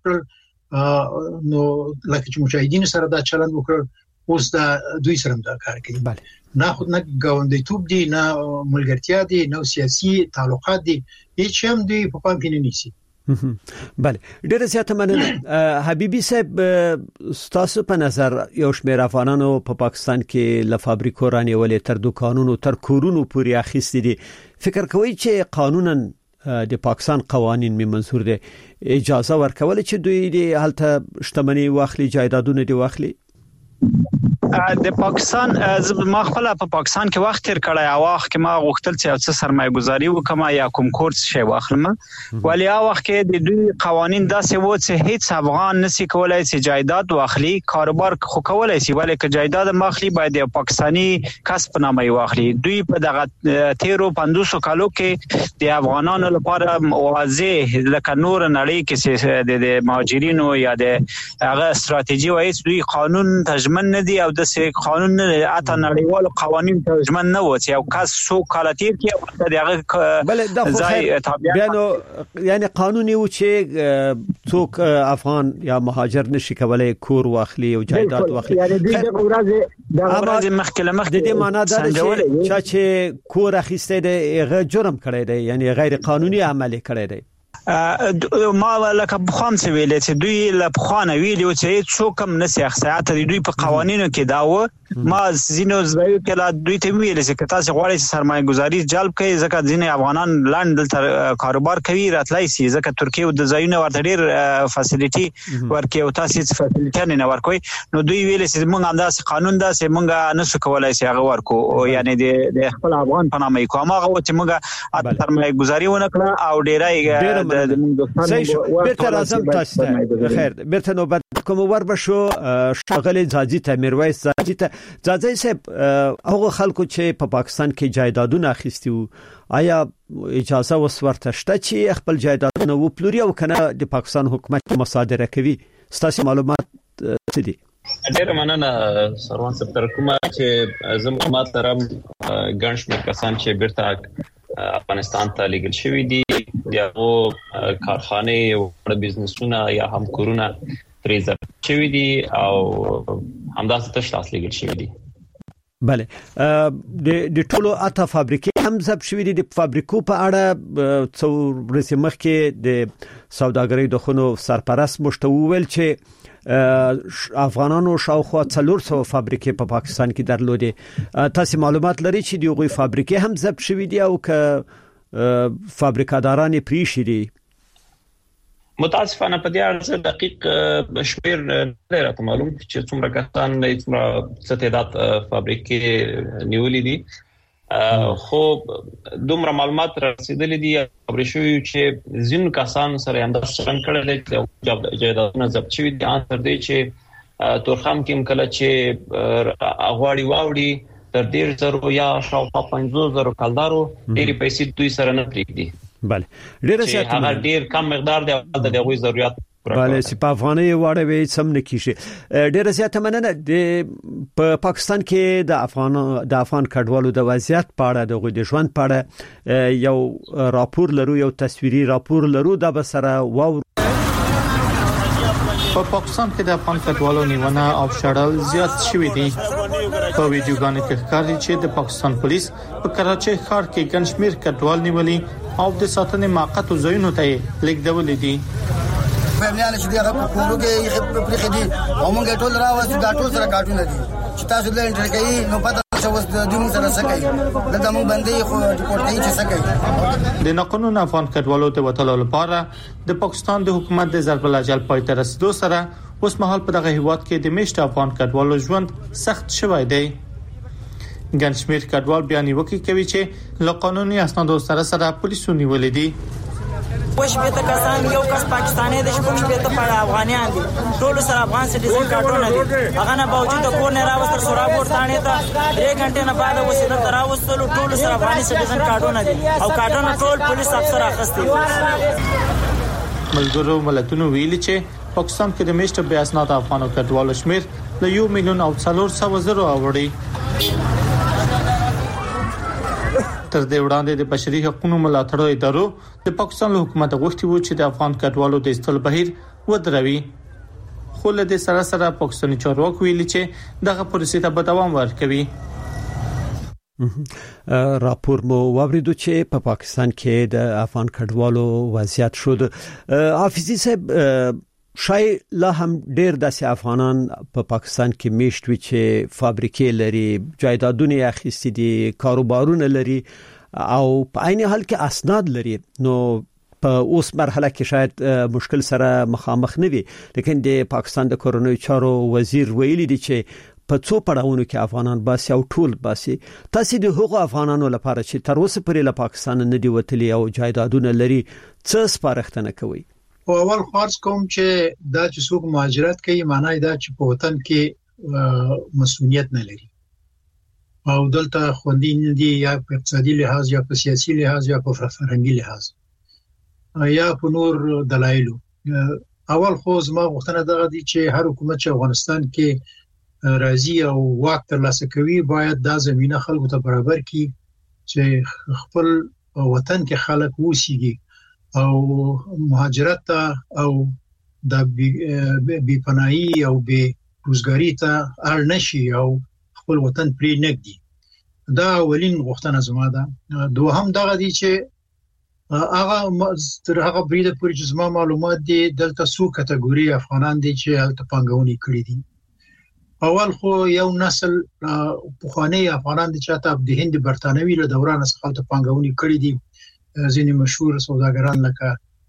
کړ نو لکه چې مجاهدین سره دا چلند وکړ اوس دا دوی سره دا کار کوي بله نه خود نه ګاونډیتوب دي نه ملګرتیا دي نه سیاسي تعلقات دي هیڅ هم دوی په پام کې نه نیسي بله ډېر زیات مننه حبیبي صاحب تاسو په نظر یو شمېر افغانانو په پاکستان کې ل فابریکو رانیولې تر دکانونو تر کورونو پورې اخیستي دي فکر کوي چې قانونا د پاکستان قوانين می منظور دي اجازه ورکول چې دوی د حالت شتمنۍ واخلي جایدادونه دي واخلي د پاکستان ما خپل په پاکستان کې وخت تیر کړی او وخت کې ما غوښتل چې څه سرمایه گذاري وکم یا کوم کورس شي واخلم ولی هغه وخت کې د دوی قوانين داسې و چې هیڅ افغان نسی کولای چې جایداد واخلي کاروبار خو کولای شي ولی که جایداد ماخلي باید د پاکستانی کسب نامه واخلي دوی په دغه تیرو پنځوس کالو کې د افغانانو لپاره واضح لکه نور نړۍ کې د مهاجرینو یا د هغه استراتیژي وایي دوی قانون تضمین نه دی او د قانون نه اته نړیوال قوانين ترجمه نه و چې یو کس سو کالاتیر کې د هغه بل د بیانو یعنی قانوني و چې څوک افغان یا مهاجر نشي کولای کور واخلي او جایداد واخلي یعنی د ورځ د ورځ مخکله مخ د دې معنا دا چې چې کور اخیسته دی هغه جرم کړی دی یعنی غیر قانوني عمل کړی دی ما لکه بخوام څه ویلې چې دوی له بخوانه ویلي چې څوک هم نسی اخصایات دوی په قوانینو کې داوه ما زینو زوی کله دوی ته ویل چې تاسو غواړئ سرمایه گذاري جلب کړئ ځکه ځینې افغانان لاندې تر کاروبار کوي راتلای شي ځکه ترکیه او د ځایونه ورته ډیر فاسیلیټي ورکوي او تاسو هیڅ فاسیلیټي نه ورکوي نو دوی ویل چې موږ انداز قانون دا چې موږ نسو کولای شي هغه ورکو یعنی د خپل افغان په نامه کوم هغه چې موږ سرمایه گذاري ونه کړه او ډیرای صحیح شو بیرته راځم تاسو ته خیر بیرته نوبت کوم ور بشو شغل ځاځي ته میرویس ځاځي ته ځاځي صاحب هغه خلکو چې په پاکستان کې جایدادونه اخیستي وو آیا اجازه وسورته شته چې خپل جایدادونه و پلوري او کنه د پاکستان حکومت مصادره کوي ستاسو معلومات څه دي ډېر مننه سروان صاحب تر کومه چې زموږ ما ترم ګڼ شمېر کسان چې بیرته افغانستان ته لیږل شوي دي یاغو کارخانه او بزنسونه یا هم کورونه پریزر شوي دي او همداسې تش لاس لیږل شوي دي بله د د ټولو اته فابریکې هم ضبط شوي دي د فابریکو په اړه څو ورځې مخکې د سوداګرۍ د خونو سرپرست مشته وویل چې افغانانو شاوخوا څلور سوه فابریکې په پاکستان کې درلودې تاسو معلومات لري چې دغه فابریکې هم ضبط شوي دي او که فابریکاداران پریشي دي متاسفانه په دې اړه دقیق شمیر نه راته معلوم چې څومره کسان څومره څه تعداد فابریکې نیولې دي خو دومره معلومات رسیدلې دي خبرې شوې چې ځینو کسان سره انداز څنګه کړل چې جایدادونه ضبط شوي دي ان تر دې چې تورخم کې کله چې اغواړي واوړي تر ډیر زرو یا شاوخوا پنځوس زرو کلدارو ډېری پیسې دوی سره نه پریږدي بله ډیر زیات هغه ډیر کم مقدار دی د دغوی ضرورت بله چې په افغاني واړه سم نه کیږي. ډیر زیات مننه. د په پاکستان کې د افغان د افغان کډوالو د وضعیت په اړه د غوډ ژوند په اړه یو راپور لرو، یو تصویري راپور لرو د بسره واو. په پاکستان کې د افغان کډوالو نیونه او شړل زیات شوې دي. په ویډیوګانو کې ښکاري چې د پاکستان پولیس په کراچۍ ښار کې ګڼ شمېر کډوال نیولي او د ساتنې موقتو ځایونو ته لیږدول دي. فیملیان چې دغه په کورو کې یې په پرخې دي او موږ ټول راوځو دا ټول سره کارټونه دي چې تاسو له انټر کوي نو پته شو د دې موږ سره څه کوي دا موږ باندې خو ریپورت کوي چې څه کوي. د نقانون افغان کډوالو ته وټلو لپاره د پاکستان د حکومت د ضرب الاجل پای ته رسیدو سره اوس مهال په دغه هیواد کې د میشت افغان کډوالو ژوند سخت شوی دی. ګڼ شمېر کډوال بیان وکړي کوي چې له قانوني اسنادو سره سره پولیسو نیولې دي. وش به ته کسان یو کس پاکستاني د شپږ شپې ته په افغانیان دي ټول سره افغان سټیزن کارټونه دي. هغه نه باوجود کور نه راوستل سوراب ورتانه ته درې غنټه نه بعد وسیله تراوستل ټول سره افغاني سټیزن کارټونه دي او کارټونه ټول پولیس افسر اخستي. ملګرو ملتونو ویلي چې پاکستان کې د میشت بیا اسناد افغانو کډوالو شمیر له یو میلیون او څلور سوه زره اوړي. تر دې وړاندې د بشري حقوقو ملاتړو ادارو د پاکستان له حکومت غوښتي و چې د افغان کډوالو د استل بهیر ودروي. خو له دې سره سره پاکستاني چارواکي ویلي چې دغه پروسې ته به دوام ورکوي. راپور مو واوریدو چې په پا پاکستان کې د افغان کډوالو وضعیت شود. حافظي صاحب شای لا هم ډیر داسې افغانان په پا پاکستان کې میشت وي چې فابریکې لري، جایدادونه اخیستي دي، کاروبارونه لري او په عین حال کې اسناد لري. نو په اوس مرحله کې شاید مشکل سره مخامخ نه وي، لیکن د پاکستان د کورونوي چارو وزیر ویلي دی چې په څو پړاوونو کې افغانان باسي او ټول باسي. تاسو د حقوق افغانانو لپاره چې تر اوسه پورې له پاکستان نه دی وتلی او جایدادونه لري څه سپارښتنه کوي؟ او اول فرض کوم چې دا چې څوک مهاجرت کوي معنی دا چې په وطن کې مسؤلیت نه لري او دلته خوندې نه دي، یا په اقتصادي لحاظ یا په سیاسي لحاظ یا په فرهنګي لحاظ یا په نور دلایلو. اول خو زما غوښتنه دغه دي چې هر حکومت چې افغانستان کې راځي او واک ترلاسه کوي باید دا زمينه خلکو ته برابر کړي چې خپل وطن کې خلک وسیږي او مهاجرت او د بي پناهي او بي روزګاری ته اړ نشي او خپل وطن پرې نګدي. دا اولین غوښتنه زما ده. دوهم دغه دي چې هغه تر هغه بریده پورې چې زما معلومات دي دلته څو کټګوري افغانان دي چې هلته پنګونی کړی دي. اول خو یو نسل پخوانی افغانان دي چې ته د هند برتانوي له دوران څخه هلته پنګونی کړی دي. ځینې مشهور سوداګران لکه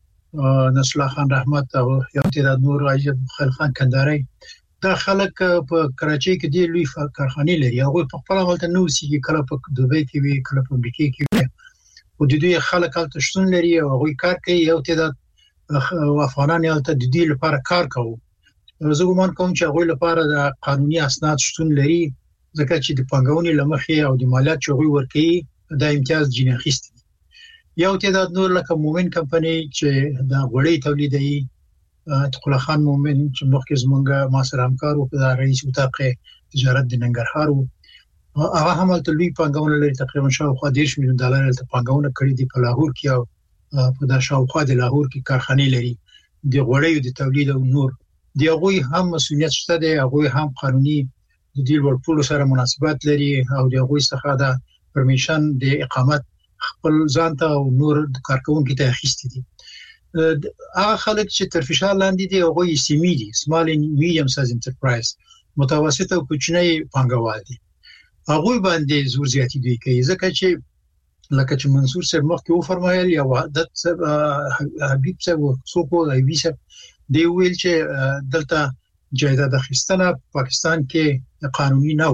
نصر الله خان رحمت او یو تعداد نور عجب خلیل خان کندهاري دا خلک په کراچۍ کې دی لوی کارخانې لري. هغه په خپل حالت نه اوسېږي، کله په دوبۍ کې وي کله په امریکا کې وي او د دوی خلک هلته شتون لري او هغه کار کوي. یو تعداد افغانان هلته د دې لپاره کار کوي. زه ګومان کوم چې هغه لپاره د قانوني اسناد شتون لري ځکه چې د پنګونې لمخې او د مالیات چوغي ورکړي د امتیاز جنخیست. یو تعداد نور لکه مومن کمپنی چې د غوړی تولیدي تقلا خان مومن چې مخکې زمونږ ما سره همکار و په رئیس اتاق تجارت د ننګرهار و هغه هم ته لوی پنګونه لري تقریبا شاوخوا دېرش میلیون ډالر ته پنګونه کړی دی په لاهور کې او په دا شاوخوا د لاهور کې کارخانه لري د غوړی د تولید او نور دی. هغه هم مسؤلیت شته دی، هغه هم قانوني د دې ورپول سره مناسبات لري او د هغه څخه دا پرمیشن د اقامت خپل ځان ته او نور کارکونکو ته اخیستي دي. هغه خلک چې تر فشار لاندې دي هغه یې سیمې دي، سمال اند میډیم سایز انټرپرایز، متوسط او کوچنی پانګوال دي. هغه باندې زور زیاتی دی کوي ځکه چې لکه چې منصور صاحب مخکې و فرمایل یا وحدت حبیب صاحب څوک دی ویسه دی ویل چې دلته جایداد اخیستنه پاکستان کې قانوني نه و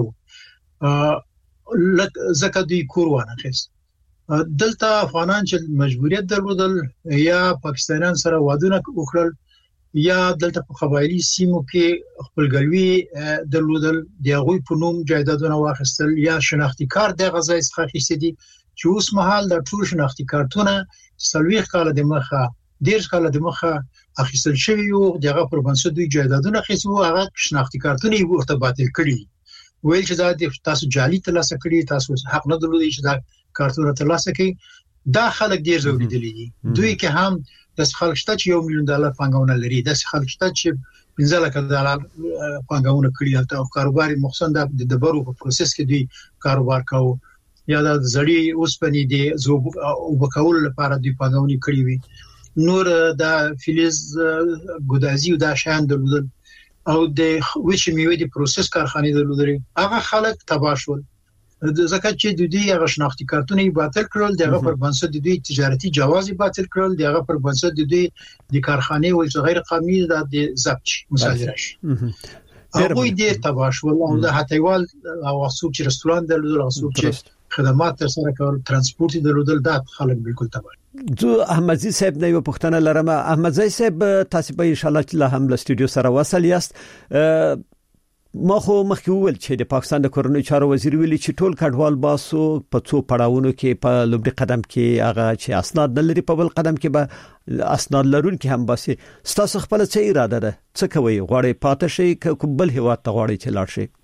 ځکه دوی کور وانه خست. دلته افغانان چې مجبوریت درلودل یا پاکستانیان سره وادونه وکړل یا دلته په قبایلی سیمو کې خپلګلوي درلودل دی هغه په نوم جایدادونه واخیستل یا شناختی کارت د غزا څخه اخیستي دي چې اوس مهال د ټول شناختی کارتونه سلويخ کال د مخه ډیر کال د مخه اخیستل شوی یو دغه پر بنسټ دوی جایدادونه خېسو هغه شناختی کارتونه یې ورته باطل کړی ویل چې دا د تاسو جعلي ترلاسه کړی تاسو حق نه درلودي چې دا کارتونه ترلاسه کړي دا خلک ډیر زویدلی دي دوی کې هم د خلک شته چې یو میلیون ډالر پانګونه لري د خلک شته چې پنځه لک ډالر پانګونه کړی او کاروبار مخصوصا د دبرو په پروسس کې دوی کاروبار کوي یا د زړی اوسپنې دي زو او بکول لپاره دوی پانګونه کړی وي نور د فلز ګودازي او د شان درلودل او د وچ میوه د پروسس کارخانه درلودل هغه خلک تباشول ځکه چې د دې هغه شناختی کارتونه باطل کړل دغه پر بنسټ د دوی تجارتي جواز باطل کړل دغه پر بنسټ د دوی د کارخانه او غیر قانوني د ضبط مصادره شي هغه دې تباشول او د هټیوال او اسوب چې رستوران درلودل او اسوب چې خدمات تر سره کول ترانسپورت درلودل دا خلک بالکل تباش زه احمدزي صاحب نه یو پښتنه لرم احمدزي صاحب تاسو به ان شاء الله له هم له استودیو سره وصل یاست ما خو مخکې وویل چې د پاکستان د کورنۍ چارو وزیر ویلي چې ټول کډوال باسو په څو پړاوونو کې په لومړي قدم کې هغه چې اسناد نه لري په بل قدم کې به اسناد لرونکي هم باسي ستاسو خپل څه اراده ده څه کوي غواړي پاتې شي کوبل هوا ته غواړي چې لاړ شي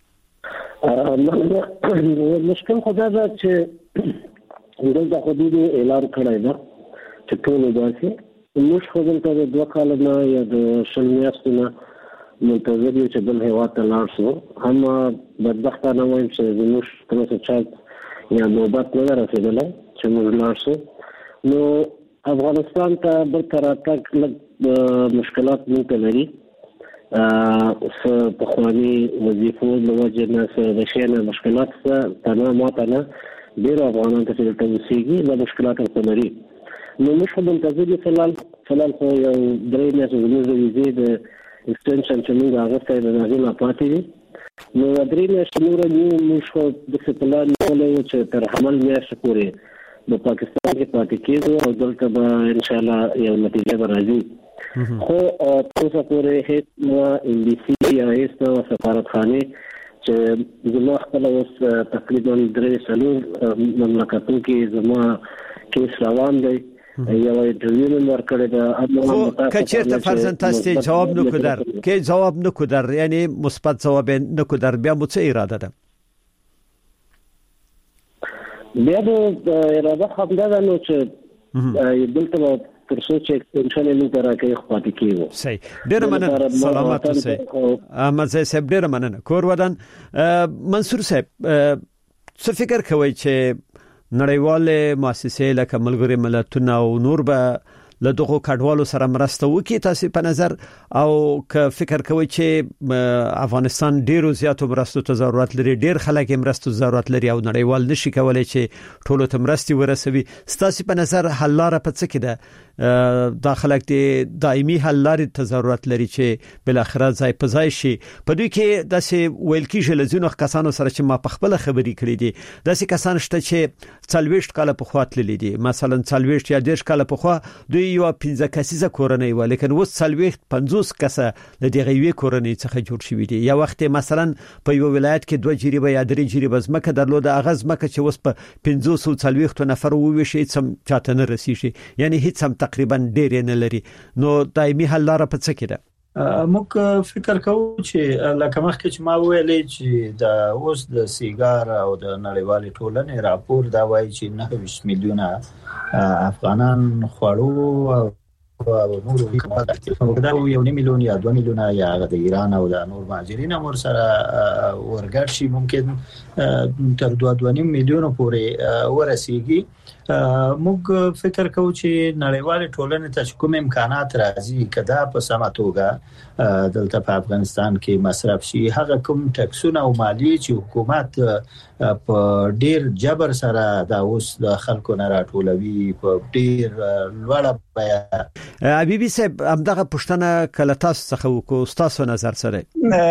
مشکل خدا دا چې د حدود اعلان کړی دا چې ټول باسي موږ خو دلته د دوه کال نه یا د شل میاشتو نه منتظر یو چې بل هوا ته لاړ شو هم بدبختانه وایم چې زموږ ترڅو چا یا نوبت نه رسیدله چې موږ لاړ شو نو افغانستان ته بل تراتک لږ مشکلات موږ لري څه پخواني وظیفو د وجه نه د شینه مشکلات څه تنه ماته نه ډېر افغانان ته چې توسيږي د مشکلات ورته لري نو موږ منتظر یو فلال فلال خو یو درې میاشتې زموږ ویزې د extension چې موږ هغه څه د هغه نه پاتې نو درې میاشتې نور نو موږ خو د سپلان ولې چې تر حمل میاشت پورې د پاکستان کې پاتې کېږو او دلته به ان شاء الله یو نتیجه راځي خو تاسو پورې هیڅ نو ام بي سي یا هیڅ سفارتخانه چې زما خپل اوس تقریبا درې سلو مملکتونو کې زما کیس روان دی یو انټرویو نور کړی دا خو کچېرته فرضاً تاسو جواب نکو در کې جواب نکو در یعنی مثبت جواب نکو در بیا مو څه اراده ده بیا د اراده خپل دا نو چې دلته ترڅو چې ایکسټنشن یې نو راکې خپل کېږي صحیح ډېر مننه سلامات اوسئ احمد صاحب ډېر مننه کور ودان منصور صاحب څه فکر کوي چې نړیواله مؤسسې لکه ملګری ملتونه او نور به له دغه کډوالو سره مرسته وکړي تاسو په نظر او که فکر کوئ چې افغانستان ډیرو زیاتو مرستو ته ضرورت لري ډیر خلک مرستو ضرورت لري او نړیوال نشي کولای چې ټولو ته مرستي ورسوي تاسو په نظر حل لاره په څه کې ده دا خلک د دایمي حل لارې ته ضرورت لري چې بل اخر ځای په ځای شي په دوی کې داسې ویل کېږي لزینو کسانو سره چې ما په خپل خبرې کړې دي داسې کسان شته چې څلويشت کاله په خوا تللي دي مثلا څلويشت یا دېرش کاله په خوا دوی یو پنځه کسیزه کورنۍ و لیکن اوس څلويخت پنځوس کسه د دغه وی کورنۍ څخه جوړ شوی دي یا وخت مثلا په یو ولایت کې دوه جریبه یا درې جریبه زمکه درلوده اغاز مکه چې اوس په پنځوس او څلويخت نفر ووي شي سم چاته نه رسیږي یعنی هیڅ هم تقریبا ډیر نه لري نو دایمي حل لاره په څه کې ده موږ فکر کوو چې لکه مخکې چې ما ویلې چې د اوس د سیګار او د نړیوالې ټولنې راپور دا وایي چې نهه میلیونه افغانان خوړو او نور دا یو نه میلیون یا دوه میلیونه یا د ایران او د نور مهاجرین امر سره ورګړ شي ممکن تر دوه دوه میلیون پورې ورسیږي موږ فکر کوو چې نړیوال ټولنې ته کوم امکانات راځي کدا په سمه توګه دلته په افغانستان کې مصرف شي هغه کوم ټکسونه او مالیه چې حکومت په ډیر جبر سره دا اوس د خلکو نه راټولوي په ډیر لوړه بیه حبیبي صاحب همدغه پښتنه کله تاسو څخه وکړو تاسو نظر سره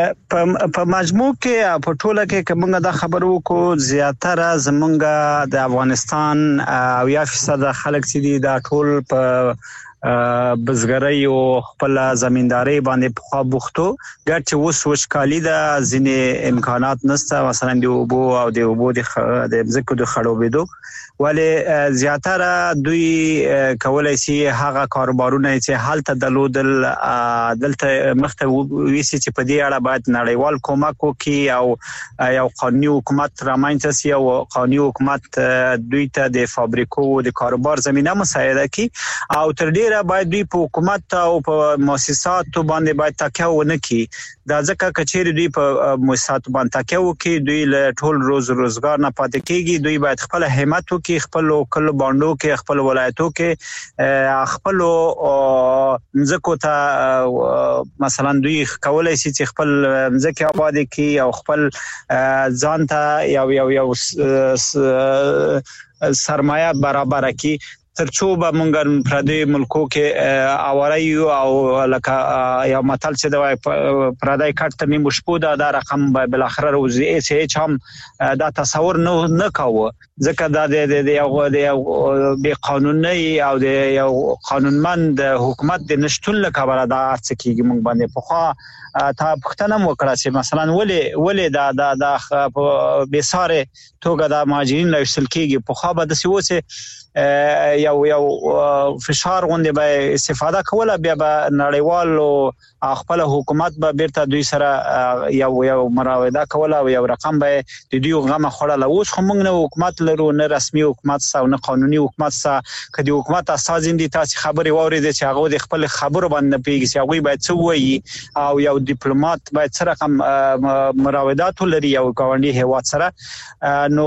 په مجموع کې په ټوله کې کومه د خبرو کو زیاتره زمونږ د افغانستان او یا فیصد خلک چې دي دا ټول په بزګرۍ او خپل زمینداری باندې په خوا بوختو ګرچې اوس وشکالي د ځینې امکانات نشته مثلا د اوبو او د اوبو د ځکه د خړوبېدو ولی زیاتره دوی کولای شي هغه کاروبارونه چې حالت دلودل دلته مخته ویسي چې په دې اړه باید نړیوال کومک وکړي او یو قانوني حکومت رامنځته شي او قانوني حکومت دوی ته د فابریکو د کاروبار زمينه مساعده کړي او تر ډیره باید دوی په حکومت او په مؤسساتو باندې باید تکیه ونه کړي دا ځکه کچېری دوی په مؤسساتو باندې تکیه وکړي دوی له ټول روز روزګار نه پاتې کیږي دوی باید خپل همت وکړي خپل کله باندو کې خپل ولایتو کې خپل ځکه ته مثلا دوی کولای شي چې خپل ځکه آباد کړي او خپل ځان ته یو یو یو سرمایه برابر کړي ترڅو به مونږ پردي ملکو کې اواري او لکه یو متل چې د پردي کټ ته مشپو دا رقم بل اخر روزي هیڅ هم دا تصور نه نه کاوه ځکه دا د یو د بی قانوني او د یو قانونمند حکومت د نشټون لپاره دا څه کیږي مونږ باندې په خوا تا پښتنه وکړه چې مثلا ولې ولې دا دا د بیساره توګه د مهاجرین لوسل کیږي په خوا به د سیوسه یو یو فشار غونډه به استفاده کوله بیا به نړیوال او خپل حکومت به بیرته دوی سره یو یو مراوده کوله او یو رقم به د دوی غمه خړله اوس خو موږ نه حکومت لرو نه رسمي حکومت سره نه قانوني حکومت سره کدي حکومت اساس دي تاسو خبري ووري چې هغه د خپل خبرو باندې پیږي چې هغه باید څه وایي او یو ډیپلوماټ باید سره رقم مراودات لري او ګاونډي هیواد سره نو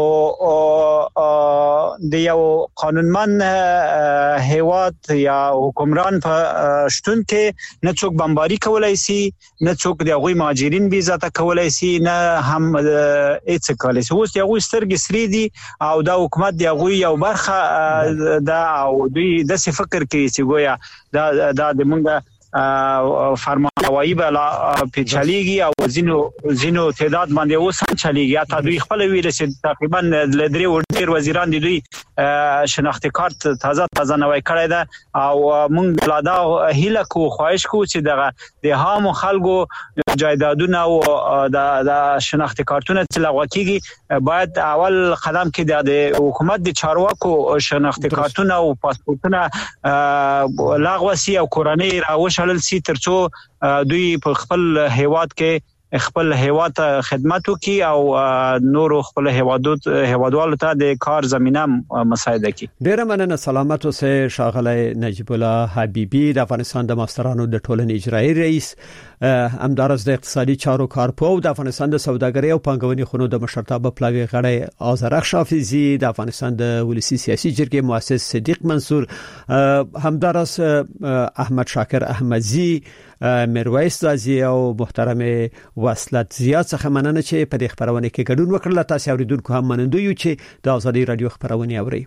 د یو قانونمن هیواد یا حکمران په شتون کې نه څوک بمباري کولای شي نه څوک د غوي مهاجرین بي عزت کولای شي نه هم هیڅ کولای شي اوس یو سترګې سری دي او د حکومت د غوي یو برخه دا او دوی د څه فکر کوي چې ګویا دا د مونږه فرمانروایی بلا پیچالیږي او زینو زینو تعداد باندې اوس چلیږي اته دوی خپل ویل چې تقریبا لدري ډیر وزیران دي دوی شناختی کارت تازه تازه نوې کړی ده او مونږ لا دا هیله کو خواهش کو چې دغه د هامو خلکو جایدادونه او د شناختی کارتونه چې لغوه کیږي باید اول قدم کې د حکومت د چارواکو شناختی کارتونه او پاسپورتونه لغوه سي او کورنۍ راوښ سي ترڅو دوی په خپل هیواد کې خپل هیواد خدمت وکي او نور خپل هیوادو هیوادوالو ته د کار زمينه مساعده کی. ډیر مننه سلامت اوسه شاغله نجیب الله حبیبی د افغانستان د ماسترانو د ټولنې اجرایی رئیس همدارس د اقتصادي چارو کارپو د افغانستان د سوداګرۍ او پانګونې خونو د مشرتابه پلاوی غړی آذرخ شافعي د افغانستان د ولسی سیاسي جرګې مؤسس صدیق منصور همدارس احمد شاکر احمدزی میرویس زازی او محترم وصلت زیات څخه مننه چې په دې خبرونه کې ګډون وکړل تاسو اوریدونکو هم منندوی یو چې د ازادي رادیو خبرونه اوري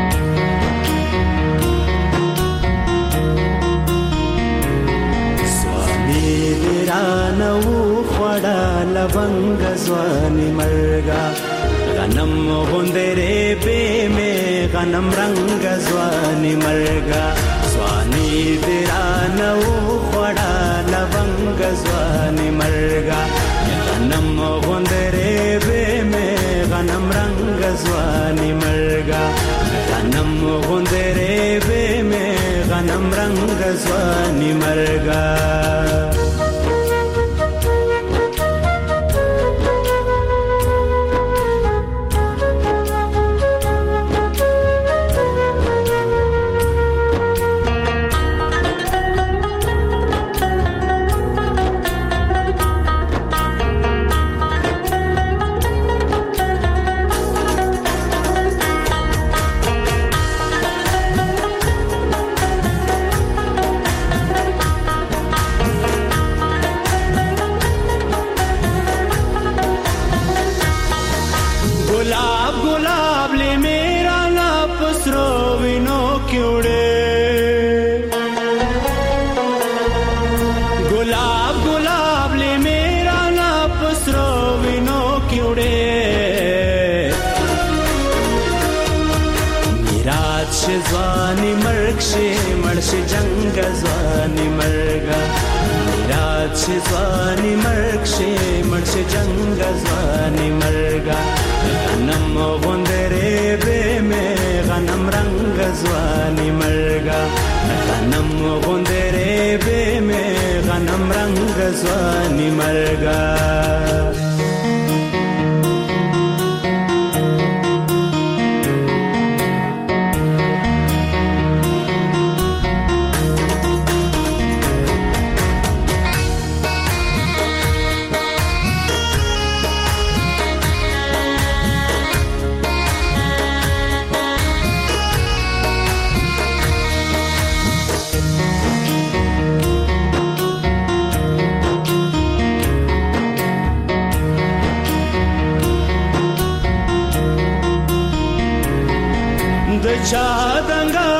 سوامي رانو خړا لونګ ځواني مرګا غنم غوندره به می غنم رنگ ځواني مرګا سوامي رانو خړا لونګ ځواني مرګا غنم غوندره به می غنم رنگ ځواني مرګا غنم غوندره به می غنم رنگ ځواني مرګا شي ځواني مرګ شي مړ شي جنگ ځواني مرګا غنم غوندره به مې غنم رنگ ځواني مرګا غنم غوندره به مې غنم رنگ ځواني مرګا چا دنګا